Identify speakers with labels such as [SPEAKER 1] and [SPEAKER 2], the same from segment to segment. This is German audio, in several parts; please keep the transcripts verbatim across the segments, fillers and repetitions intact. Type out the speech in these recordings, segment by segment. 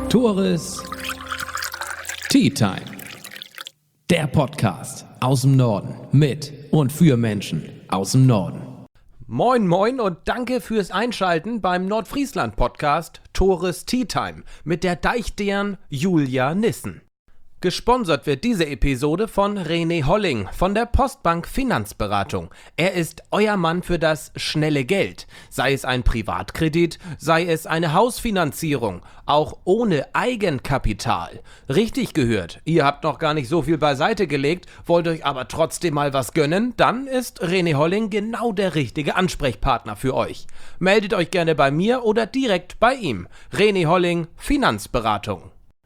[SPEAKER 1] Tores Tea Time. Der Podcast aus dem Norden mit und für Menschen aus dem Norden.
[SPEAKER 2] Moin moin und danke fürs Einschalten beim Nordfriesland-Podcast Tores Tea Time mit der Deichdeern Julia Nissen. Gesponsert wird diese Episode von René Holling von der Postbank Finanzberatung. Er ist euer Mann für das schnelle Geld, sei es ein Privatkredit, sei es eine Hausfinanzierung, auch ohne Eigenkapital. Richtig gehört, ihr habt noch gar nicht so viel beiseite gelegt, wollt euch aber trotzdem mal was gönnen, dann ist René Holling genau der richtige Ansprechpartner für euch. Meldet euch gerne bei mir oder direkt bei ihm. René Holling, Finanzberatung.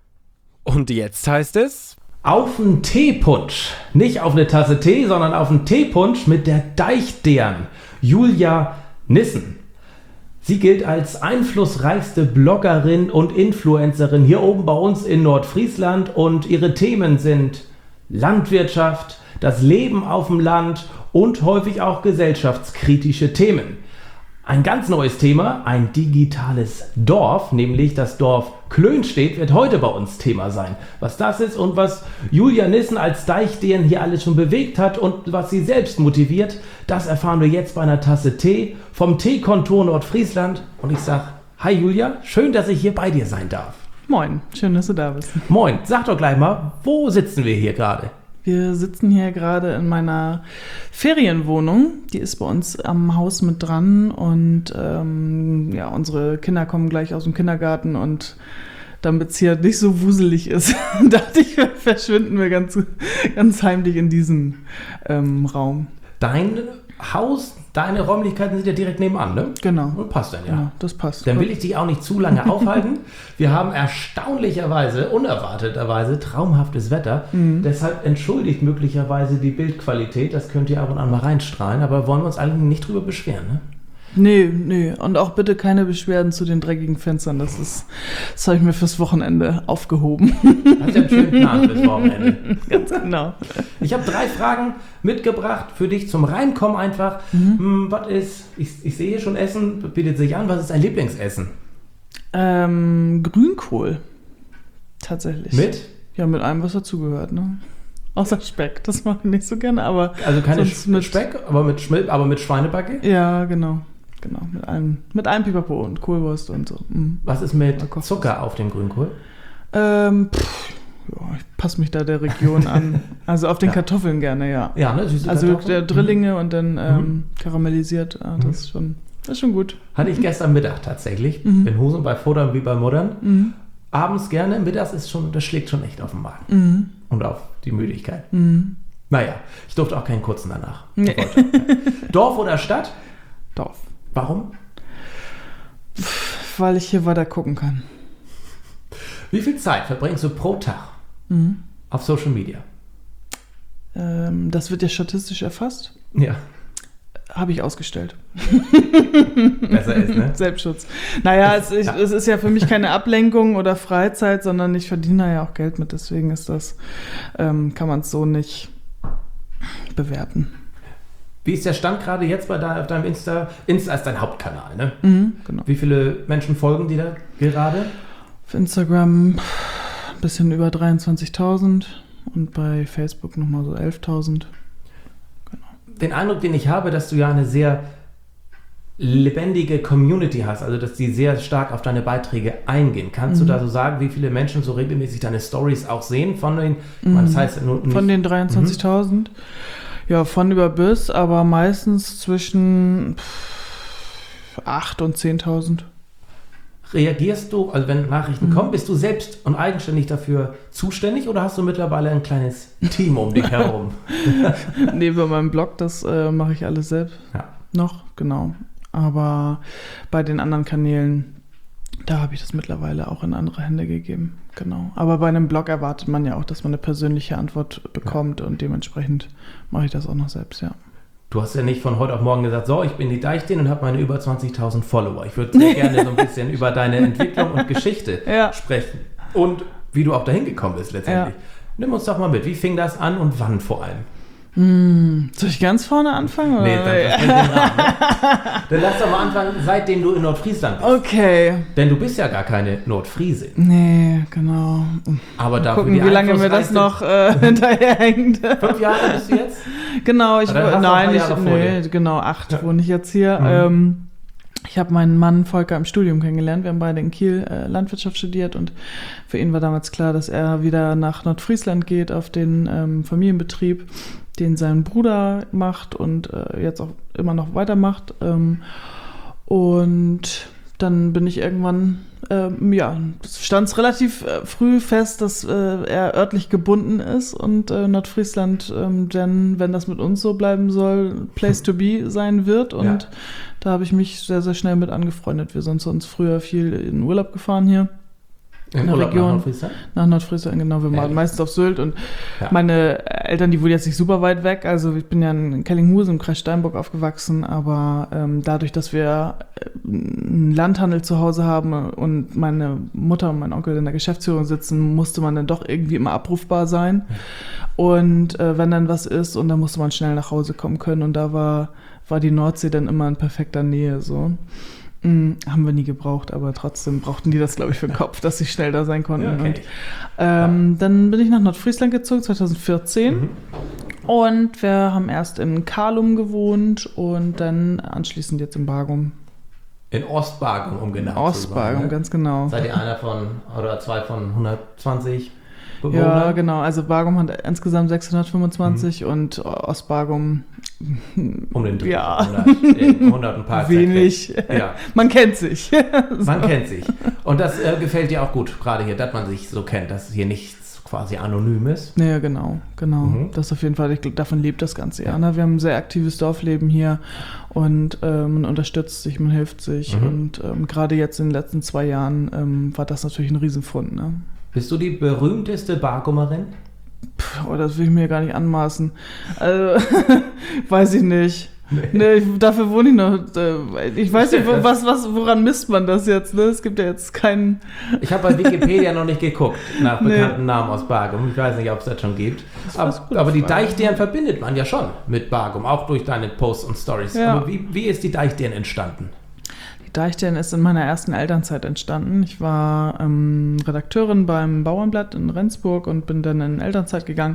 [SPEAKER 2] Und jetzt heißt es...
[SPEAKER 1] Auf einen Teepunsch. Nicht auf eine Tasse Tee, sondern auf einen Teepunsch mit der Deichdeern Julia Nissen. Sie gilt als einflussreichste Bloggerin und Influencerin hier oben bei uns in Nordfriesland und ihre Themen sind Landwirtschaft, das Leben auf dem Land und häufig auch gesellschaftskritische Themen. Ein ganz neues Thema, ein digitales Dorf, nämlich das Dorf Klönstedt, wird heute bei uns Thema sein. Was das ist und was Julia Nissen als Deichdeern hier alles schon bewegt hat und was sie selbst motiviert, das erfahren wir jetzt bei einer Tasse Tee vom Teekontor Nordfriesland. Und ich sage, hi Julia, schön, dass ich hier bei dir sein darf.
[SPEAKER 3] Moin, schön, dass du da bist.
[SPEAKER 1] Moin, sag doch gleich mal, wo sitzen wir hier gerade?
[SPEAKER 3] Wir sitzen hier gerade in meiner Ferienwohnung. Die ist bei uns am Haus mit dran und ähm, ja, unsere Kinder kommen gleich aus dem Kindergarten und damit es hier nicht so wuselig ist, dachte ich, verschwinden wir ganz, ganz heimlich in diesem ähm, Raum.
[SPEAKER 1] Dein Haus, deine Räumlichkeiten sind ja direkt nebenan, ne?
[SPEAKER 3] Genau.
[SPEAKER 1] Und passt dann, ja.
[SPEAKER 3] Genau, das passt.
[SPEAKER 1] Dann will ich dich auch nicht zu lange aufhalten. Wir haben erstaunlicherweise, unerwarteterweise traumhaftes Wetter. Mhm. Deshalb entschuldigt möglicherweise die Bildqualität. Das könnt ihr ab und an mal reinstrahlen. Aber wollen wir uns eigentlich nicht drüber beschweren, ne?
[SPEAKER 3] Nee, nee. Und auch bitte keine Beschwerden zu den dreckigen Fenstern. Das ist, das habe ich mir fürs Wochenende aufgehoben.
[SPEAKER 1] Hast ja einen schönen Plan fürs Wochenende.
[SPEAKER 3] Ganz genau.
[SPEAKER 1] Ich habe drei Fragen mitgebracht für dich zum Reinkommen einfach. Mhm. Hm, was ist, ich, ich sehe schon Essen, bietet sich an. Was ist dein Lieblingsessen?
[SPEAKER 3] Ähm, Grünkohl. Tatsächlich.
[SPEAKER 1] Mit?
[SPEAKER 3] Ja, mit allem, was dazugehört, ne? Außer Speck, das mache ich nicht so gerne, aber...
[SPEAKER 1] Also keine
[SPEAKER 3] Sch-
[SPEAKER 1] mit Speck, aber mit, Schmil- aber mit Schweinebacke?
[SPEAKER 3] Ja, genau. Genau, mit allem, mit allem Pipapo und Kohlwurst und so. Mhm.
[SPEAKER 1] Was ist mit Zucker auf dem Grünkohl?
[SPEAKER 3] Ähm, pff, ja, ich passe mich da der Region an. Also auf den ja. Kartoffeln gerne, ja.
[SPEAKER 1] Ja, ne, süße
[SPEAKER 3] Also
[SPEAKER 1] Kartoffeln.
[SPEAKER 3] der Drillinge
[SPEAKER 1] mhm.
[SPEAKER 3] und dann ähm, karamellisiert, ah, das, mhm. ist schon, das ist schon gut.
[SPEAKER 1] Hatte ich gestern Mittag tatsächlich.
[SPEAKER 3] Mhm.
[SPEAKER 1] In Hosen bei Futtern wie bei Muttern.
[SPEAKER 3] Mhm.
[SPEAKER 1] Abends gerne, mittags ist schon, das schlägt schon echt auf den Magen.
[SPEAKER 3] Mhm.
[SPEAKER 1] Und auf die Müdigkeit.
[SPEAKER 3] Mhm.
[SPEAKER 1] Naja, ich durfte auch keinen kurzen danach.
[SPEAKER 3] Nee.
[SPEAKER 1] Dorf oder Stadt?
[SPEAKER 3] Dorf.
[SPEAKER 1] Warum?
[SPEAKER 3] Weil ich hier weiter gucken kann.
[SPEAKER 1] Wie viel Zeit verbringst du pro Tag
[SPEAKER 3] mhm.
[SPEAKER 1] auf Social Media?
[SPEAKER 3] Ähm, das wird ja statistisch erfasst.
[SPEAKER 1] Ja.
[SPEAKER 3] Habe ich ausgestellt.
[SPEAKER 1] Besser ist, ne?
[SPEAKER 3] Selbstschutz. Naja, es, ich, es ist ja für mich keine Ablenkung oder Freizeit, sondern ich verdiene ja auch Geld mit. Deswegen ist das, ähm, kann man es so nicht bewerten.
[SPEAKER 1] Wie ist der Stand gerade jetzt bei dein, auf deinem Insta? Insta ist dein Hauptkanal, ne?
[SPEAKER 3] Mhm, genau.
[SPEAKER 1] Wie viele Menschen folgen dir da gerade?
[SPEAKER 3] Auf Instagram ein bisschen über dreiundzwanzigtausend und bei Facebook nochmal so elftausend.
[SPEAKER 1] Den Eindruck, den ich habe, dass du ja eine sehr lebendige Community hast, also dass die sehr stark auf deine Beiträge eingehen. Kannst mhm. du da so sagen, wie viele Menschen so regelmäßig deine Stories auch sehen von den, mhm. man, das heißt nur nicht,
[SPEAKER 3] von den dreiundzwanzigtausend? Mhm. Ja, von über bis, aber meistens zwischen acht und zehntausend.
[SPEAKER 1] Reagierst du, also wenn Nachrichten mhm. kommen, bist du selbst und eigenständig dafür zuständig oder hast du mittlerweile ein kleines Team um dich herum?
[SPEAKER 3] Nee, bei meinem Blog, das äh, mache ich alles selbst
[SPEAKER 1] ja.
[SPEAKER 3] noch, genau. Aber bei den anderen Kanälen, da habe ich das mittlerweile auch in andere Hände gegeben, genau. Aber bei einem Blog erwartet man ja auch, dass man eine persönliche Antwort bekommt ja. und dementsprechend mache ich das auch noch selbst, ja.
[SPEAKER 1] Du hast ja nicht von heute auf morgen gesagt, so, ich bin die Deichdeern und habe meine über zwanzigtausend Follower. Ich würde sehr gerne so ein bisschen über deine Entwicklung und Geschichte ja. sprechen. Und wie du auch dahin gekommen bist letztendlich. Ja. Nimm uns doch mal mit. Wie fing das an und wann vor allem?
[SPEAKER 3] Hm, soll ich ganz vorne anfangen? Oder?
[SPEAKER 1] Nee, dann, das bringt den Rahmen, ne? Dann lass doch mal anfangen, seitdem du in Nordfriesland bist.
[SPEAKER 3] Okay.
[SPEAKER 1] Denn du bist ja gar keine Nordfriesin.
[SPEAKER 3] Nee, genau.
[SPEAKER 1] Aber dafür
[SPEAKER 3] Gucken,
[SPEAKER 1] die
[SPEAKER 3] wie lange mir das
[SPEAKER 1] einflussreichste-
[SPEAKER 3] noch äh, hinterherhängt.
[SPEAKER 1] Fünf Jahre bist du jetzt?
[SPEAKER 3] Genau, ich
[SPEAKER 1] Aber dann hast du
[SPEAKER 3] nein,
[SPEAKER 1] ein
[SPEAKER 3] ich,
[SPEAKER 1] paar Jahre vor
[SPEAKER 3] nee,
[SPEAKER 1] dir.
[SPEAKER 3] genau, acht wohne ich jetzt hier.
[SPEAKER 1] Mhm.
[SPEAKER 3] Ähm, ich habe meinen Mann Volker im Studium kennengelernt. Wir haben beide in Kiel äh, Landwirtschaft studiert und für ihn war damals klar, dass er wieder nach Nordfriesland geht auf den ähm, Familienbetrieb, den sein Bruder macht und äh, jetzt auch immer noch weitermacht. Ähm, und dann bin ich irgendwann, ähm, ja, stand es relativ äh, früh fest, dass äh, er örtlich gebunden ist und äh, Nordfriesland, ähm, denn wenn das mit uns so bleiben soll, Place to be sein wird. Und
[SPEAKER 1] Ja.
[SPEAKER 3] da habe ich mich sehr, sehr schnell mit angefreundet. Wir sind sonst früher viel in Urlaub gefahren hier.
[SPEAKER 1] In
[SPEAKER 3] der
[SPEAKER 1] Urlaub nach
[SPEAKER 3] Region.
[SPEAKER 1] Nordfriesland?
[SPEAKER 3] Nach Nordfriesland, genau. Wir waren
[SPEAKER 1] Ehrlich?
[SPEAKER 3] meistens auf Sylt und
[SPEAKER 1] Ja.
[SPEAKER 3] meine Eltern, die wohnen jetzt nicht super weit weg. Also ich bin ja in Kellinghusen im Kreis Steinburg aufgewachsen, aber ähm, dadurch, dass wir äh, einen Landhandel zu Hause haben und meine Mutter und mein Onkel in der Geschäftsführung sitzen, musste man dann doch irgendwie immer abrufbar sein. Und äh, wenn dann was ist, und dann musste man schnell nach Hause kommen können. Und da war, war die Nordsee dann immer in perfekter Nähe so. Mm, haben wir nie gebraucht, aber trotzdem brauchten die das, glaube ich, für den Kopf, dass sie schnell da sein konnten.
[SPEAKER 1] Ja, okay.
[SPEAKER 3] Und, ähm, dann bin ich nach Nordfriesland gezogen, zwanzig vierzehn.
[SPEAKER 1] Mhm.
[SPEAKER 3] Und wir haben erst in Kalum gewohnt und dann anschließend jetzt in Bargum.
[SPEAKER 1] In Ostbargum, um genau
[SPEAKER 3] Ostbargum,
[SPEAKER 1] zu sein. Ne?
[SPEAKER 3] ganz genau.
[SPEAKER 1] Seid ihr einer von, oder zwei von hundertzwanzig Bewohnern?
[SPEAKER 3] Ja, genau. Also Bargum hat insgesamt sechshundertfünfundzwanzig mhm. und Ostbargum
[SPEAKER 1] Um den Dreh.
[SPEAKER 3] Ja.
[SPEAKER 1] hundert, äh, hundert ein paar
[SPEAKER 3] wenig.
[SPEAKER 1] zerquetscht. Ja,
[SPEAKER 3] Man kennt sich.
[SPEAKER 1] man kennt sich. Und das äh, gefällt dir auch gut, gerade hier, dass man sich so kennt, dass hier nichts quasi anonym ist.
[SPEAKER 3] Ja, genau, genau.
[SPEAKER 1] Mhm.
[SPEAKER 3] Das auf jeden Fall, ich glaub, davon lebt das Ganze ja. Ne? Wir haben ein sehr aktives Dorfleben hier und äh, man unterstützt sich, man hilft sich.
[SPEAKER 1] Mhm.
[SPEAKER 3] Und ähm, gerade jetzt in den letzten zwei Jahren ähm, war das natürlich ein Riesenfund. Ne?
[SPEAKER 1] Bist du die berühmteste Bargumerin?
[SPEAKER 3] Oh, das will ich mir gar nicht anmaßen. Also, weiß ich nicht. Nee. Nee, ich, dafür wohne ich noch. Äh, ich weiß nicht, wo, was, was, woran misst man das jetzt? Ne? Es gibt ja jetzt keinen.
[SPEAKER 1] Ich habe bei Wikipedia noch nicht geguckt nach
[SPEAKER 3] Nee.
[SPEAKER 1] bekannten Namen aus Bargum. Ich weiß nicht, ob es das schon gibt.
[SPEAKER 3] Das
[SPEAKER 1] Aber,
[SPEAKER 3] ist gut,
[SPEAKER 1] aber die
[SPEAKER 3] Frage.
[SPEAKER 1] Deichdieren verbindet man ja schon mit Bargum, auch durch deine Posts und Stories.
[SPEAKER 3] Ja.
[SPEAKER 1] Aber wie, wie ist die Deichdieren entstanden?
[SPEAKER 3] Die Deichdieren ist in meiner ersten Elternzeit entstanden. Ich war ähm, Redakteurin beim Bauernblatt in Rendsburg und bin dann in Elternzeit gegangen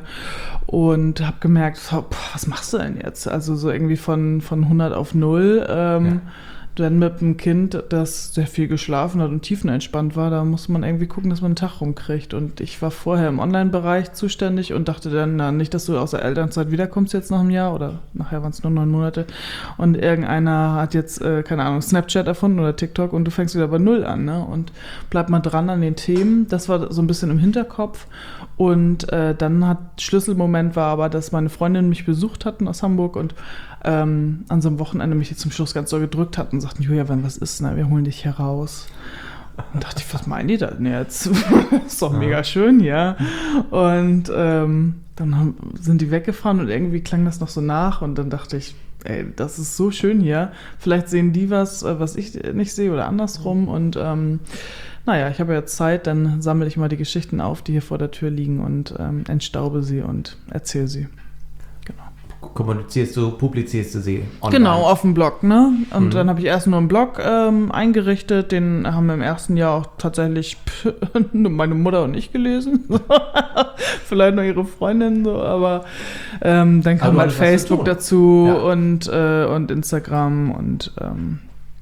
[SPEAKER 3] und habe gemerkt, so, boah, was machst du denn jetzt? Also so irgendwie von, von hundert auf null. Ähm,
[SPEAKER 1] Ja.
[SPEAKER 3] Dann mit einem Kind, das sehr viel geschlafen hat und tiefenentspannt war, da muss man irgendwie gucken, dass man einen Tag rumkriegt. Und ich war vorher im Online-Bereich zuständig und dachte dann, na, nicht, dass du aus der Elternzeit wiederkommst jetzt nach einem Jahr oder nachher waren es nur neun Monate und irgendeiner hat jetzt, äh, keine Ahnung, Snapchat erfunden oder TikTok und du fängst wieder bei Null an, ne? Und bleib mal dran an den Themen. Das war so ein bisschen im Hinterkopf. Und äh, dann hat Schlüsselmoment war aber, dass meine Freundinnen mich besucht hatten aus Hamburg und ähm, an so einem Wochenende mich zum Schluss ganz so gedrückt hatten und sagten, Julia, wenn was ist, ne, wir holen dich hier raus. Und dachte ich, was meinen die denn jetzt? Ist doch mega schön, ja. Und ähm, dann haben, sind die weggefahren und irgendwie klang das noch so nach und dann dachte ich, ey, das ist so schön hier. Vielleicht sehen die was, äh, was ich nicht sehe oder andersrum. Und ähm, naja, ich habe jetzt Zeit, dann sammle ich mal die Geschichten auf, die hier vor der Tür liegen und ähm, entstaube sie und erzähle sie.
[SPEAKER 1] Kommunizierst du, publizierst du sie online?
[SPEAKER 3] Genau, auf dem Blog, ne? Und
[SPEAKER 1] Mhm.
[SPEAKER 3] dann habe ich erst nur einen Blog ähm, eingerichtet, den haben wir im ersten Jahr auch tatsächlich nur meine Mutter und ich gelesen. Vielleicht noch ihre Freundin, so, aber ähm, dann
[SPEAKER 1] Aber
[SPEAKER 3] kam
[SPEAKER 1] du
[SPEAKER 3] halt
[SPEAKER 1] hattest was zu
[SPEAKER 3] Facebook
[SPEAKER 1] tun.
[SPEAKER 3] dazu
[SPEAKER 1] Ja.
[SPEAKER 3] und, äh, und Instagram und ähm,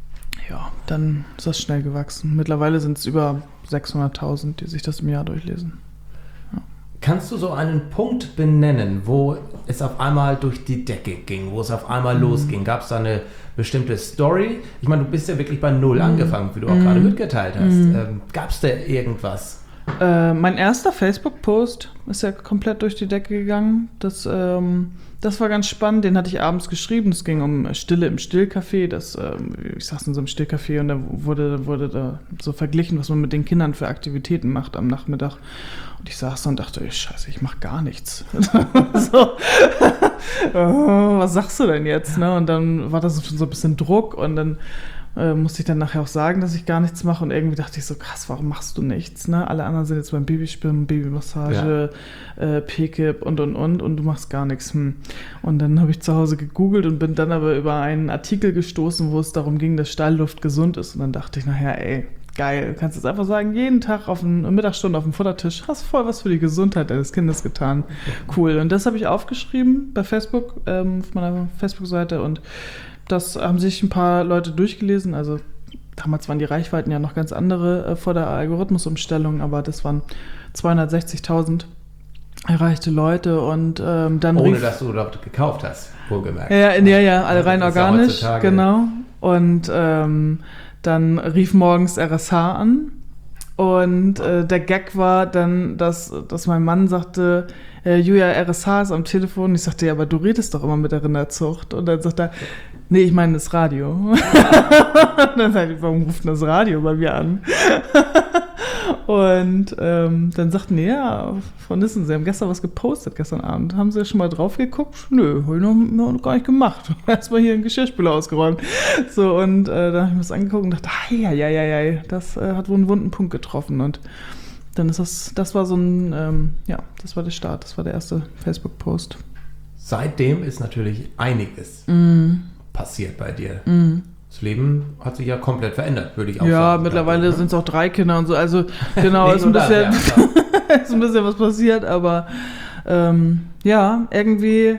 [SPEAKER 3] ja, dann ist das schnell gewachsen. Mittlerweile sind es über sechshunderttausend, die sich das im Jahr durchlesen.
[SPEAKER 1] Kannst du so einen Punkt benennen, wo es auf einmal durch die Decke ging, wo es auf einmal
[SPEAKER 3] Mhm.
[SPEAKER 1] losging? Gab es da eine bestimmte Story? Ich meine, du bist ja wirklich bei Null
[SPEAKER 3] Mhm.
[SPEAKER 1] angefangen, wie du auch
[SPEAKER 3] Mhm.
[SPEAKER 1] gerade mitgeteilt hast.
[SPEAKER 3] Mhm.
[SPEAKER 1] Ähm, Gab es da irgendwas?
[SPEAKER 3] Äh, mein erster Facebook-Post ist ja komplett durch die Decke gegangen. Das, ähm, das war ganz spannend. Den hatte ich abends geschrieben. Es ging um Stille im Stillcafé. Das, ähm, ich saß in so einem Stillcafé und da wurde, wurde da so verglichen, was man mit den Kindern für Aktivitäten macht am Nachmittag. Und ich saß da und dachte, ey, scheiße, ich mach gar nichts. so. oh, was sagst du denn jetzt? Ne? Und dann war das schon so ein bisschen Druck und dann äh, musste ich dann nachher auch sagen, dass ich gar nichts mache. Und irgendwie dachte ich so, krass, warum machst du nichts? Ne? Alle anderen sind jetzt beim Babyschwimmen, Babymassage, ja. äh, P-Kip und, und, und. Und du machst gar nichts. Hm. Und dann habe ich zu Hause gegoogelt und bin dann aber über einen Artikel gestoßen, wo es darum ging, dass Stallluft gesund ist. Und dann dachte ich nachher, ey, geil, du kannst jetzt einfach sagen, jeden Tag auf eine Mittagsstunde auf dem Futtertisch, hast voll was für die Gesundheit deines Kindes getan. Cool. Und das habe ich aufgeschrieben bei Facebook, ähm, auf meiner Facebook-Seite, und das haben sich ein paar Leute durchgelesen. Also damals waren die Reichweiten ja noch ganz andere äh, vor der Algorithmusumstellung, aber das waren zweihundertsechzigtausend erreichte Leute, und ähm, dann
[SPEAKER 1] ohne
[SPEAKER 3] rief,
[SPEAKER 1] dass du dort gekauft hast, wohlgemerkt.
[SPEAKER 3] Ja, ja, ja, alle rein organisch,
[SPEAKER 1] ja
[SPEAKER 3] genau. Und ähm, dann rief morgens R S H an, und äh, der Gag war dann, dass, dass mein Mann sagte, äh, Julia, R S H ist am Telefon. Ich sagte, ja, aber du redest doch immer mit der Rinderzucht. Und dann sagt er, nee, ich meine das Radio. Und dann sagte ich, warum ruft das Radio bei mir an? Und ähm, dann sagten die, ja, Frau Nissen, Sie haben gestern was gepostet, gestern Abend. Haben Sie schon mal drauf geguckt? Nö, habe ich noch, noch gar nicht gemacht. Erstmal hier einen Geschirrspüler ausgeräumt. So, und äh, dann habe ich mir das angeguckt und dachte, ja, ja, ja, ja, das äh, hat wohl einen wunden Punkt getroffen. Und dann ist das, das war so ein, ähm, ja, das war der Start, das war der erste Facebook-Post.
[SPEAKER 1] Seitdem ist natürlich einiges
[SPEAKER 3] Mm.
[SPEAKER 1] passiert bei dir.
[SPEAKER 3] Mm.
[SPEAKER 1] Das Leben hat sich ja komplett verändert, würde ich auch
[SPEAKER 3] ja,
[SPEAKER 1] sagen.
[SPEAKER 3] Ja, mittlerweile sind es auch drei Kinder und so. Also genau,
[SPEAKER 1] Nee,
[SPEAKER 3] ist, ein
[SPEAKER 1] nur das,
[SPEAKER 3] bisschen,
[SPEAKER 1] ja,
[SPEAKER 3] ist ein bisschen was passiert, aber ähm, ja, irgendwie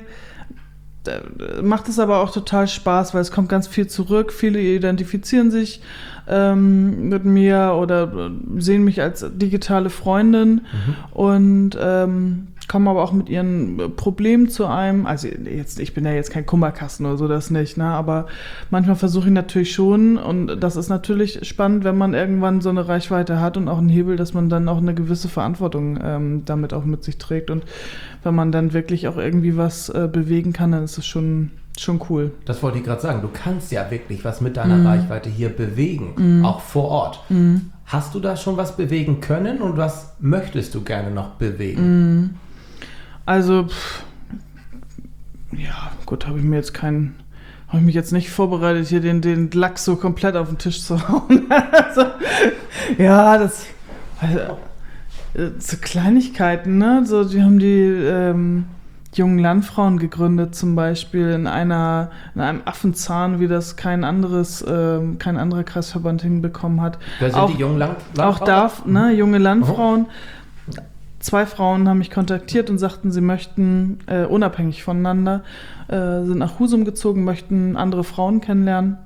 [SPEAKER 3] äh, macht es aber auch total Spaß, weil es kommt ganz viel zurück. Viele identifizieren sich ähm, mit mir oder sehen mich als digitale Freundin
[SPEAKER 1] Mhm.
[SPEAKER 3] und ähm, kommen aber auch mit ihren Problemen zu einem. Also jetzt, ich bin ja jetzt kein Kummerkasten oder so, das nicht, ne? Aber manchmal versuche ich natürlich schon, und das ist natürlich spannend, wenn man irgendwann so eine Reichweite hat und auch einen Hebel, dass man dann auch eine gewisse Verantwortung ähm, damit auch mit sich trägt. Und wenn man dann wirklich auch irgendwie was äh, bewegen kann, dann ist es schon, schon cool.
[SPEAKER 1] Das wollte ich gerade sagen. Du kannst ja wirklich was mit deiner
[SPEAKER 3] Mhm.
[SPEAKER 1] Reichweite hier bewegen,
[SPEAKER 3] Mhm.
[SPEAKER 1] auch vor Ort.
[SPEAKER 3] Mhm.
[SPEAKER 1] Hast du da schon was bewegen können und was möchtest du gerne noch bewegen?
[SPEAKER 3] Mhm. Also, pff, ja, gut, habe ich mir jetzt keinen, habe ich mich jetzt nicht vorbereitet, hier den, den Lachs so komplett auf den Tisch zu hauen. Also, ja, das, also, äh, so Kleinigkeiten, ne? So, die haben die ähm, jungen Landfrauen gegründet, zum Beispiel in einer, in einem Affenzahn, wie das kein anderes, ähm, kein anderer Kreisverband hinbekommen hat.
[SPEAKER 1] Wer sind
[SPEAKER 3] auch,
[SPEAKER 1] die jungen Land
[SPEAKER 3] Auch
[SPEAKER 1] Landfrauen?
[SPEAKER 3] da, ne, junge Landfrauen. Zwei Frauen haben mich kontaktiert und sagten, sie möchten äh, unabhängig voneinander, äh, sind nach Husum gezogen, möchten andere Frauen kennenlernen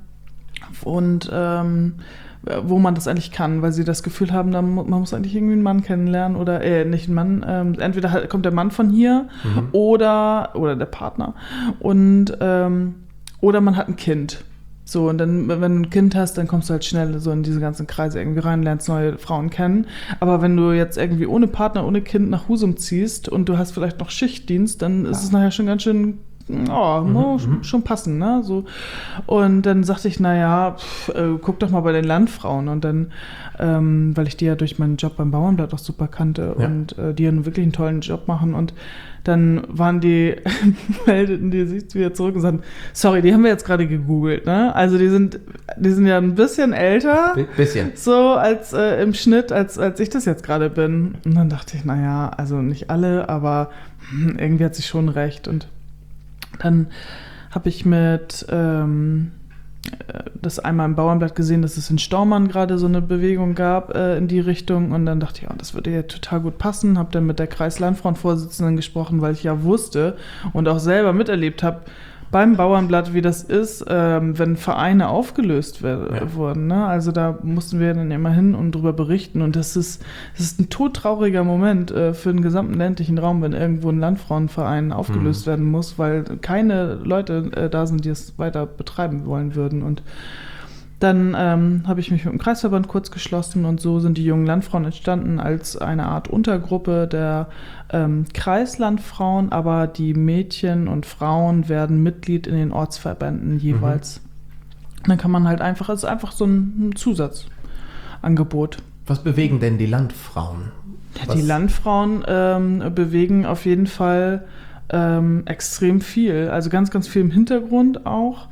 [SPEAKER 3] und ähm, wo man das eigentlich kann, weil sie das Gefühl haben, da mu- man muss eigentlich irgendwie einen Mann kennenlernen oder, äh, nicht einen Mann, ähm, entweder halt kommt der Mann von hier
[SPEAKER 1] Mhm.
[SPEAKER 3] oder, oder der Partner und ähm, oder man hat ein Kind. So, und dann, wenn du ein Kind hast, dann kommst du halt schnell so in diese ganzen Kreise irgendwie rein, lernst neue Frauen kennen. Aber wenn du jetzt irgendwie ohne Partner, ohne Kind nach Husum ziehst und du hast vielleicht noch Schichtdienst, dann ist es nachher schon ganz schön, oh,
[SPEAKER 1] Mhm,
[SPEAKER 3] muss
[SPEAKER 1] mhm.
[SPEAKER 3] schon passen, ne? So. Und dann sagte ich, naja, pff, äh, guck doch mal bei den Landfrauen. Und dann, ähm, weil ich die ja durch meinen Job beim Bauernblatt auch super kannte
[SPEAKER 1] Ja.
[SPEAKER 3] und äh, die ja nun wirklich einen tollen Job machen. Und dann waren die, meldeten die sich wieder zurück und sagten, sorry, die haben wir jetzt gerade gegoogelt, ne? Also die sind, die sind ja ein bisschen älter.
[SPEAKER 1] Bi- bisschen.
[SPEAKER 3] So als äh, im Schnitt, als, als ich das jetzt gerade bin. Und dann dachte ich, naja, also nicht alle, aber hm, irgendwie hat sie schon recht. Und dann habe ich mit ähm, äh, das einmal im Bauernblatt gesehen, dass es in Staumann gerade so eine Bewegung gab äh, in die Richtung. Und dann dachte ich, ja, das würde ja total gut passen. Habe dann mit der Kreislandfrauenvorsitzenden gesprochen, weil ich ja wusste und auch selber miterlebt habe, beim Bauernblatt, wie das ist, ähm, wenn Vereine aufgelöst wer-
[SPEAKER 1] Ja.
[SPEAKER 3] wurden. Ne? Also da mussten wir dann immer hin und drüber berichten. Und das ist, das ist ein todtrauriger Moment äh, für den gesamten ländlichen Raum, wenn irgendwo ein Landfrauenverein aufgelöst
[SPEAKER 1] Mhm.
[SPEAKER 3] werden muss, weil keine Leute äh, da sind, die es weiter betreiben wollen würden. Und dann ähm, habe ich mich mit dem Kreisverband kurz geschlossen und so sind die jungen Landfrauen entstanden als eine Art Untergruppe der ähm, Kreislandfrauen, aber die Mädchen und Frauen werden Mitglied in den Ortsverbänden jeweils. Dann kann man halt einfach, es ist einfach so ein, ein Zusatzangebot.
[SPEAKER 1] Was bewegen denn die Landfrauen?
[SPEAKER 3] Ja,
[SPEAKER 1] Was-
[SPEAKER 3] die Landfrauen ähm, bewegen auf jeden Fall ähm, extrem viel. Also ganz, ganz viel im Hintergrund auch.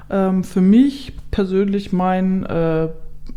[SPEAKER 3] ähm, für mich persönlich mein, äh,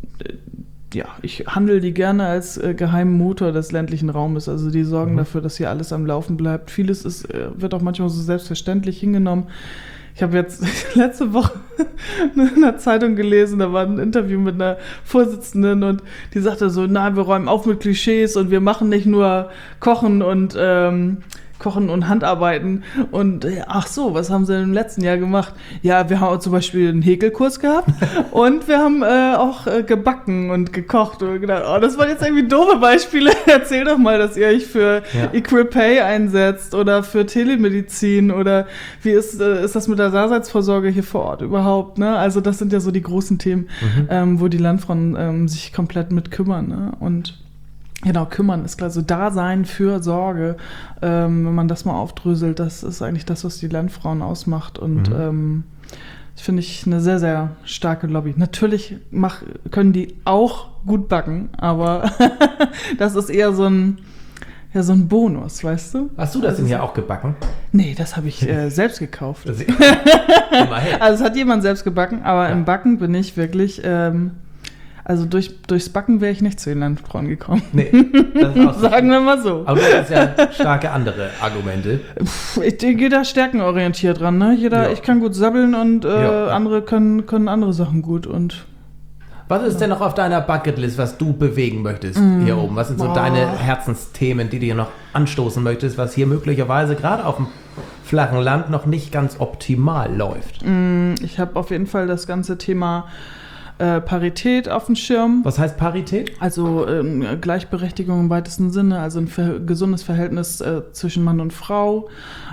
[SPEAKER 3] ja, ich handle die gerne als äh, geheimen Motor des ländlichen Raumes. Also die sorgen mhm. dafür, dass hier alles am Laufen bleibt. Vieles ist, äh, wird auch manchmal so selbstverständlich hingenommen. Ich habe jetzt letzte Woche in einer Zeitung gelesen, da war ein Interview mit einer Vorsitzenden und die sagte so, nein, wir räumen auf mit Klischees und wir machen nicht nur Kochen und ähm, Kochen und Handarbeiten. Und ach so, was haben sie denn im letzten Jahr gemacht? Ja, wir haben zum Beispiel einen Häkelkurs gehabt und wir haben äh, auch äh, gebacken und gekocht. Und gedacht, oh, das waren jetzt irgendwie doofe Beispiele. Erzähl doch mal, dass ihr euch für ja. Equipay einsetzt oder für Telemedizin oder wie ist, äh, ist das mit der Daseinsvorsorge hier vor Ort überhaupt? Ne? Also das sind ja so die großen Themen, mhm. ähm, wo die Landfrauen ähm, sich komplett mit kümmern. Ne? Und Genau, kümmern ist klar, so Dasein, Fürsorge, ähm, wenn man das mal aufdröselt, das ist eigentlich das, was die Landfrauen ausmacht und mhm. ähm, das finde ich eine sehr, sehr starke Lobby. Natürlich mach, können die auch gut backen, aber das ist eher so ein, ja, so ein Bonus, weißt du?
[SPEAKER 1] Hast du das
[SPEAKER 3] also
[SPEAKER 1] denn hier auch gebacken?
[SPEAKER 3] Nee, das habe ich äh, selbst gekauft.
[SPEAKER 1] Das
[SPEAKER 3] also es hat jemand selbst gebacken, aber ja. im Backen bin ich wirklich... Ähm, Also durch, durchs Backen wäre ich nicht zu den Landfrauen gekommen. Nee, das ist auch so. Sagen wir mal so.
[SPEAKER 1] Aber du hast ja starke andere Argumente.
[SPEAKER 3] Puh, ich, ich gehe da stärkenorientiert ran. Ne? Jeder, ja. Ich kann gut sabbeln und äh, ja. andere können, können andere Sachen gut. Und
[SPEAKER 1] was ist ja. denn noch auf deiner Bucketlist, was du bewegen möchtest mm. hier oben? Was sind so oh. deine Herzensthemen, die du hier noch anstoßen möchtest, was hier möglicherweise gerade auf dem flachen Land noch nicht ganz optimal läuft?
[SPEAKER 3] Mm, ich habe auf jeden Fall das ganze Thema Äh, Parität auf dem Schirm.
[SPEAKER 1] Was heißt Parität?
[SPEAKER 3] Also ähm, Gleichberechtigung im weitesten Sinne, also ein ver- gesundes Verhältnis äh, zwischen Mann und Frau.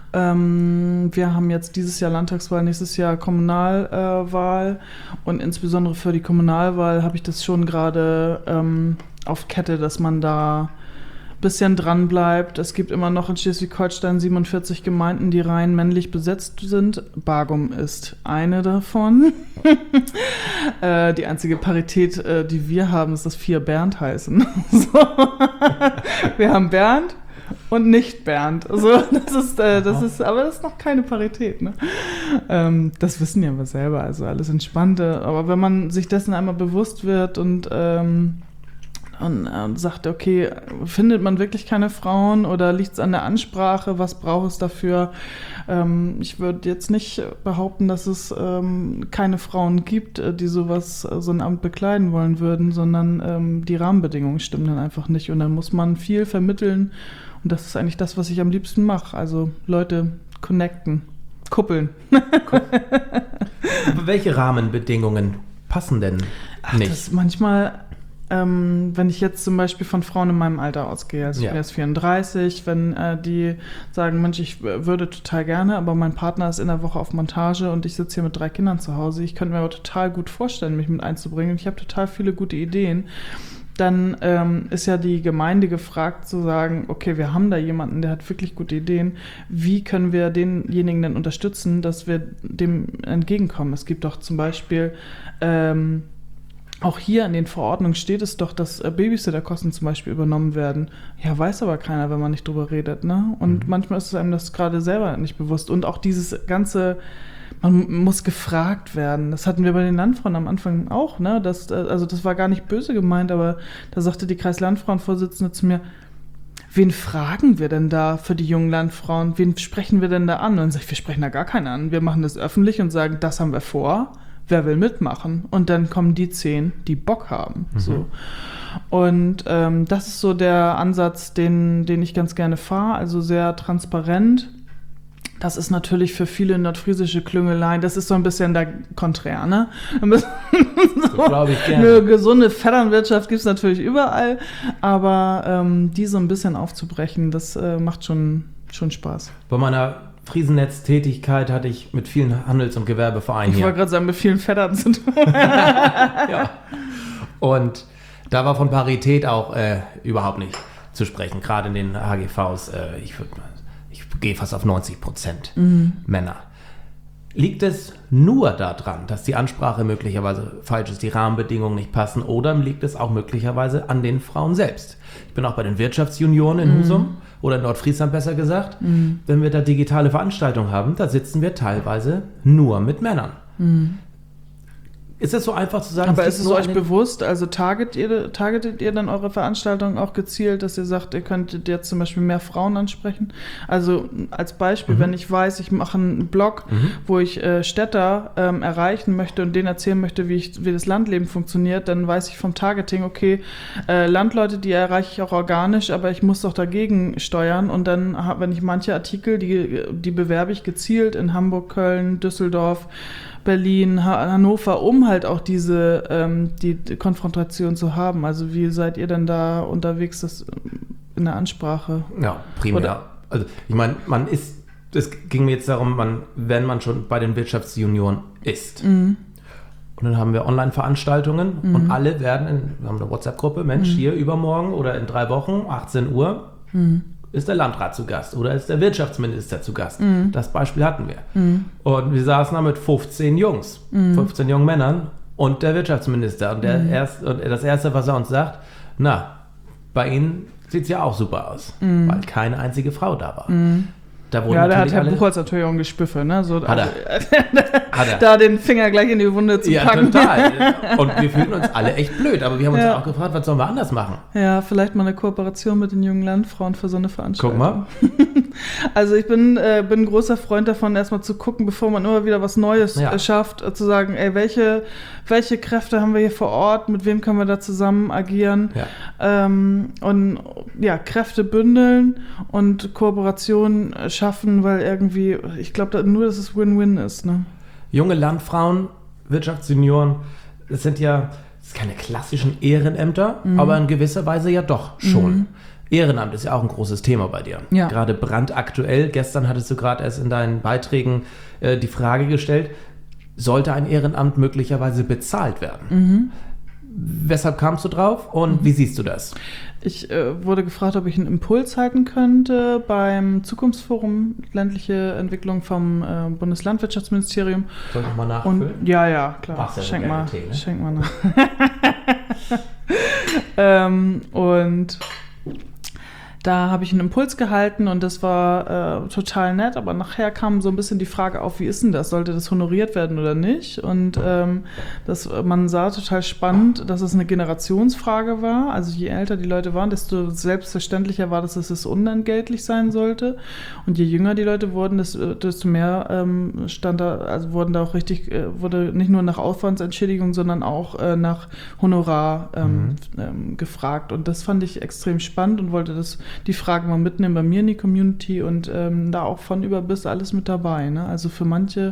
[SPEAKER 3] Ähm, wir haben jetzt dieses Jahr Landtagswahl, nächstes Jahr Kommunalwahl äh, und insbesondere für die Kommunalwahl habe ich das schon gerade ähm, auf Kette, dass man da bisschen dran bleibt. Es gibt immer noch in Schleswig-Holstein siebenundvierzig Gemeinden, die rein männlich besetzt sind. Bargum ist eine davon. äh, die einzige Parität, äh, die wir haben, ist, dass vier Bernd heißen. so. Wir haben Bernd und nicht Bernd. Also das ist, äh, das ist, aber das ist noch keine Parität. Ne? Ähm, das wissen ja wir selber, also alles Entspannte. Aber wenn man sich dessen einmal bewusst wird und ähm, Und, und sagt, okay, findet man wirklich keine Frauen oder liegt es an der Ansprache? Was braucht es dafür? Ähm, ich würde jetzt nicht behaupten, dass es ähm, keine Frauen gibt, die sowas, so ein Amt bekleiden wollen würden, sondern ähm, die Rahmenbedingungen stimmen dann einfach nicht. Und dann muss man viel vermitteln. Und das ist eigentlich das, was ich am liebsten mache. Also Leute connecten, kuppeln.
[SPEAKER 1] Welche Rahmenbedingungen passen denn
[SPEAKER 3] Ach,
[SPEAKER 1] nicht?
[SPEAKER 3] Das manchmal... Ähm, wenn ich jetzt zum Beispiel von Frauen in meinem Alter ausgehe, also ich
[SPEAKER 1] ja.
[SPEAKER 3] bin jetzt vierunddreißig, wenn äh, die sagen, Mensch, ich würde total gerne, aber mein Partner ist in der Woche auf Montage und ich sitze hier mit drei Kindern zu Hause, ich könnte mir aber total gut vorstellen, mich mit einzubringen und ich habe total viele gute Ideen, dann ähm, ist ja die Gemeinde gefragt zu sagen, okay, wir haben da jemanden, der hat wirklich gute Ideen, wie können wir denjenigen denn unterstützen, dass wir dem entgegenkommen? Es gibt doch zum Beispiel ähm, auch hier in den Verordnungen steht es doch, dass äh, Babysitterkosten zum Beispiel übernommen werden. Ja, weiß aber keiner, wenn man nicht drüber redet, ne? Und mhm. manchmal ist es einem das gerade selber nicht bewusst. Und auch dieses ganze, man muss gefragt werden. Das hatten wir bei den Landfrauen am Anfang auch, ne? Das, also das war gar nicht böse gemeint, aber da sagte die Kreislandfrauenvorsitzende zu mir, wen fragen wir denn da für die jungen Landfrauen? Wen sprechen wir denn da an? Und dann sage ich, wir sprechen da gar keinen an. Wir machen das öffentlich und sagen, das haben wir vor. Wer will mitmachen? Und dann kommen die zehn, die Bock haben. Mhm. So. Und ähm, das ist so der Ansatz, den, den ich ganz gerne fahre, also sehr transparent. Das ist natürlich für viele nordfriesische Klüngeleien, das ist so ein bisschen der Konträr, ne? so, glaube ich gerne. Eine gesunde Vetternwirtschaft gibt es natürlich überall, aber ähm, die so ein bisschen aufzubrechen, das äh, macht schon, schon Spaß.
[SPEAKER 1] Bei meiner Friesennetz-Tätigkeit hatte ich mit vielen Handels- und Gewerbevereinen
[SPEAKER 3] Ich
[SPEAKER 1] hier.
[SPEAKER 3] wollte gerade sagen, mit vielen Vettern zu tun.
[SPEAKER 1] ja. Und da war von Parität auch äh, überhaupt nicht zu sprechen, gerade in den H G Vs. Äh, ich, ich gehe fast auf neunzig Prozent mhm. Männer. Liegt es nur daran, dass die Ansprache möglicherweise falsch ist, die Rahmenbedingungen nicht passen, oder liegt es auch möglicherweise an den Frauen selbst? Ich bin auch bei den Wirtschaftsjunioren in Husum mm. oder in Nordfriesland besser gesagt. Mm. Wenn wir da digitale Veranstaltungen haben, da sitzen wir teilweise nur mit Männern. Mm. ist es so einfach zu sagen?
[SPEAKER 3] Aber
[SPEAKER 1] es
[SPEAKER 3] ist es
[SPEAKER 1] nur
[SPEAKER 3] euch
[SPEAKER 1] eine-
[SPEAKER 3] bewusst, also target ihr, targetet ihr dann eure Veranstaltungen auch gezielt, dass ihr sagt, ihr könntet jetzt zum Beispiel mehr Frauen ansprechen? Also als Beispiel,
[SPEAKER 1] Mhm.
[SPEAKER 3] wenn ich weiß, ich mache einen Blog,
[SPEAKER 1] Mhm.
[SPEAKER 3] wo ich äh, Städter ähm, erreichen möchte und denen erzählen möchte, wie, ich, wie das Landleben funktioniert, dann weiß ich vom Targeting, okay, äh, Landleute, die erreiche ich auch organisch, aber ich muss doch dagegen steuern und dann, hab- wenn ich manche Artikel, die, die bewerbe ich gezielt in Hamburg, Köln, Düsseldorf, Berlin, Ha- Hannover, um halt auch diese ähm, die, die Konfrontation zu haben. Also wie seid ihr denn da unterwegs das in der Ansprache?
[SPEAKER 1] Ja, primär.
[SPEAKER 3] Oder-
[SPEAKER 1] Also ich meine, man ist, es ging mir jetzt darum, man, wenn man schon bei den Wirtschaftsjunioren ist.
[SPEAKER 3] Mhm.
[SPEAKER 1] Und dann haben wir Online-Veranstaltungen
[SPEAKER 3] Mhm.
[SPEAKER 1] und alle werden, in, wir haben eine WhatsApp-Gruppe, Mensch, hier übermorgen oder in drei Wochen, achtzehn Uhr,
[SPEAKER 3] Mhm.
[SPEAKER 1] ist der Landrat zu Gast oder ist der Wirtschaftsminister zu Gast.
[SPEAKER 3] Mhm.
[SPEAKER 1] Das Beispiel hatten wir.
[SPEAKER 3] Mhm.
[SPEAKER 1] Und wir saßen da mit fünfzehn Jungs, fünfzehn jungen Männern und der Wirtschaftsminister. Und, der erst, und das Erste, was er uns sagt, na, bei Ihnen sieht es ja auch super aus, weil keine einzige Frau da war. Da wurden
[SPEAKER 3] Ja, da hat
[SPEAKER 1] natürlich
[SPEAKER 3] Herr
[SPEAKER 1] alle-
[SPEAKER 3] Buchholz natürlich auch ein Gespüffe, ne? So,
[SPEAKER 1] Hat er. Hat er.
[SPEAKER 3] da den Finger gleich in die Wunde zu
[SPEAKER 1] Ja,
[SPEAKER 3] packen.
[SPEAKER 1] total. Und wir fühlten uns alle echt blöd, aber wir haben uns
[SPEAKER 3] Ja.
[SPEAKER 1] auch gefragt, was sollen wir anders machen?
[SPEAKER 3] Ja, vielleicht mal eine Kooperation mit den jungen Landfrauen für so eine Veranstaltung.
[SPEAKER 1] Guck mal.
[SPEAKER 3] Also ich bin, äh, bin ein großer Freund davon, erstmal zu gucken, bevor man immer wieder was Neues
[SPEAKER 1] Ja.
[SPEAKER 3] äh, schafft, äh, zu sagen, ey, welche, welche Kräfte haben wir hier vor Ort, mit wem können wir da zusammen agieren
[SPEAKER 1] Ja.
[SPEAKER 3] ähm, und ja, Kräfte bündeln und Kooperationen äh, schaffen, weil irgendwie, ich glaube da, nur, dass es Win-Win ist. Ne?
[SPEAKER 1] Junge Landfrauen, Wirtschaftsjunioren, das sind ja das sind keine klassischen Ehrenämter,
[SPEAKER 3] Mhm.
[SPEAKER 1] aber in gewisser Weise ja doch schon. Ehrenamt ist ja auch ein großes Thema bei dir.
[SPEAKER 3] Ja.
[SPEAKER 1] Gerade brandaktuell. Gestern hattest du gerade erst in deinen Beiträgen äh, die Frage gestellt, sollte ein Ehrenamt möglicherweise bezahlt werden?
[SPEAKER 3] Mhm.
[SPEAKER 1] Weshalb kamst du drauf und wie siehst du das?
[SPEAKER 3] Ich äh, wurde gefragt, ob ich einen Impuls halten könnte beim Zukunftsforum ländliche Entwicklung vom äh, Bundeslandwirtschaftsministerium.
[SPEAKER 1] Soll ich nochmal
[SPEAKER 3] Und
[SPEAKER 1] nachfüllen?
[SPEAKER 3] ja, ja, klar.
[SPEAKER 1] Machst ja so
[SPEAKER 3] Schenk
[SPEAKER 1] gerne
[SPEAKER 3] mal,
[SPEAKER 1] Tee, ne?
[SPEAKER 3] schenk mal nach. ähm, und da habe ich einen Impuls gehalten und das war äh, total nett, aber nachher kam so ein bisschen die Frage auf, wie ist denn das? Sollte das honoriert werden oder nicht? Und ähm, das, man sah total spannend, dass es eine Generationsfrage war. Also je älter die Leute waren, desto selbstverständlicher war das, dass es unentgeltlich sein sollte. Und je jünger die Leute wurden, desto, desto mehr ähm, stand da, also wurden da auch richtig, äh, wurde nicht nur nach Aufwandsentschädigung, sondern auch äh, nach Honorar ähm,
[SPEAKER 1] Mhm.
[SPEAKER 3] ähm, gefragt. Und das fand ich extrem spannend und wollte das die Frage mal mitnehmen bei mir in die Community und ähm, da auch von über bis alles mit dabei. Ne? Also für manche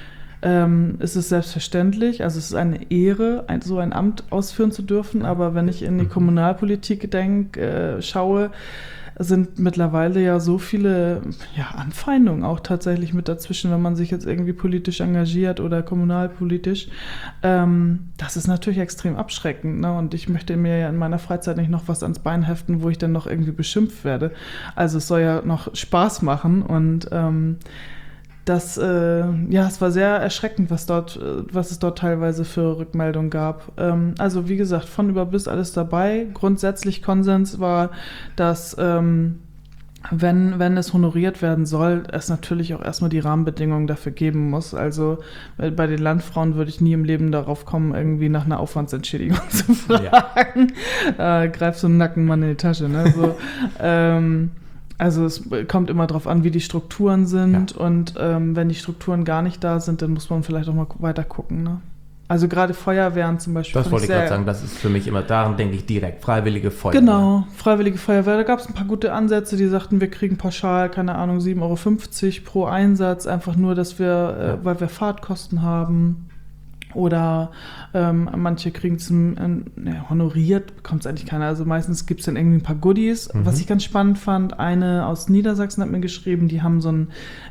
[SPEAKER 3] ähm, ist es selbstverständlich, also es ist eine Ehre, ein, so ein Amt ausführen zu dürfen, aber wenn ich in die Kommunalpolitik denke, äh, schaue, sind mittlerweile ja so viele ja, Anfeindungen auch tatsächlich mit dazwischen, wenn man sich jetzt irgendwie politisch engagiert oder kommunalpolitisch. Ähm, das ist natürlich extrem abschreckend. Ne? Und ich möchte mir ja in meiner Freizeit nicht noch was ans Bein heften, wo ich dann noch irgendwie beschimpft werde. Also es soll ja noch Spaß machen und ähm, das, äh, ja, es war sehr erschreckend, was dort, äh, was es dort teilweise für Rückmeldungen gab. Ähm, also wie gesagt, von über bis alles dabei. Grundsätzlich Konsens war, dass ähm, wenn, wenn es honoriert werden soll, es natürlich auch erstmal die Rahmenbedingungen dafür geben muss. Also äh, bei den Landfrauen würde ich nie im Leben darauf kommen, irgendwie nach einer Aufwandsentschädigung zu fragen. Ja. Äh, greif so einen Nackenmann in die Tasche. Ne? So, ähm, Also es kommt immer darauf an, wie die Strukturen sind ja. und ähm, wenn die Strukturen gar nicht da sind, dann muss man vielleicht auch mal weiter gucken. Ne? Also gerade Feuerwehren zum Beispiel.
[SPEAKER 1] Das wollte ich gerade sagen, das ist für mich immer, daran denke ich direkt, Freiwillige Feuerwehr.
[SPEAKER 3] Genau, Freiwillige Feuerwehr. Da gab es ein paar gute Ansätze, die sagten, wir kriegen pauschal, keine Ahnung, sieben Euro fünfzig pro Einsatz, einfach nur, dass wir, ja. äh, weil wir Fahrtkosten haben. Oder ähm, manche kriegen es äh, ne, honoriert, bekommt es eigentlich keiner. Also meistens gibt es dann irgendwie ein paar Goodies. Mhm. Was ich ganz spannend fand, eine aus Niedersachsen hat mir geschrieben, die haben so ein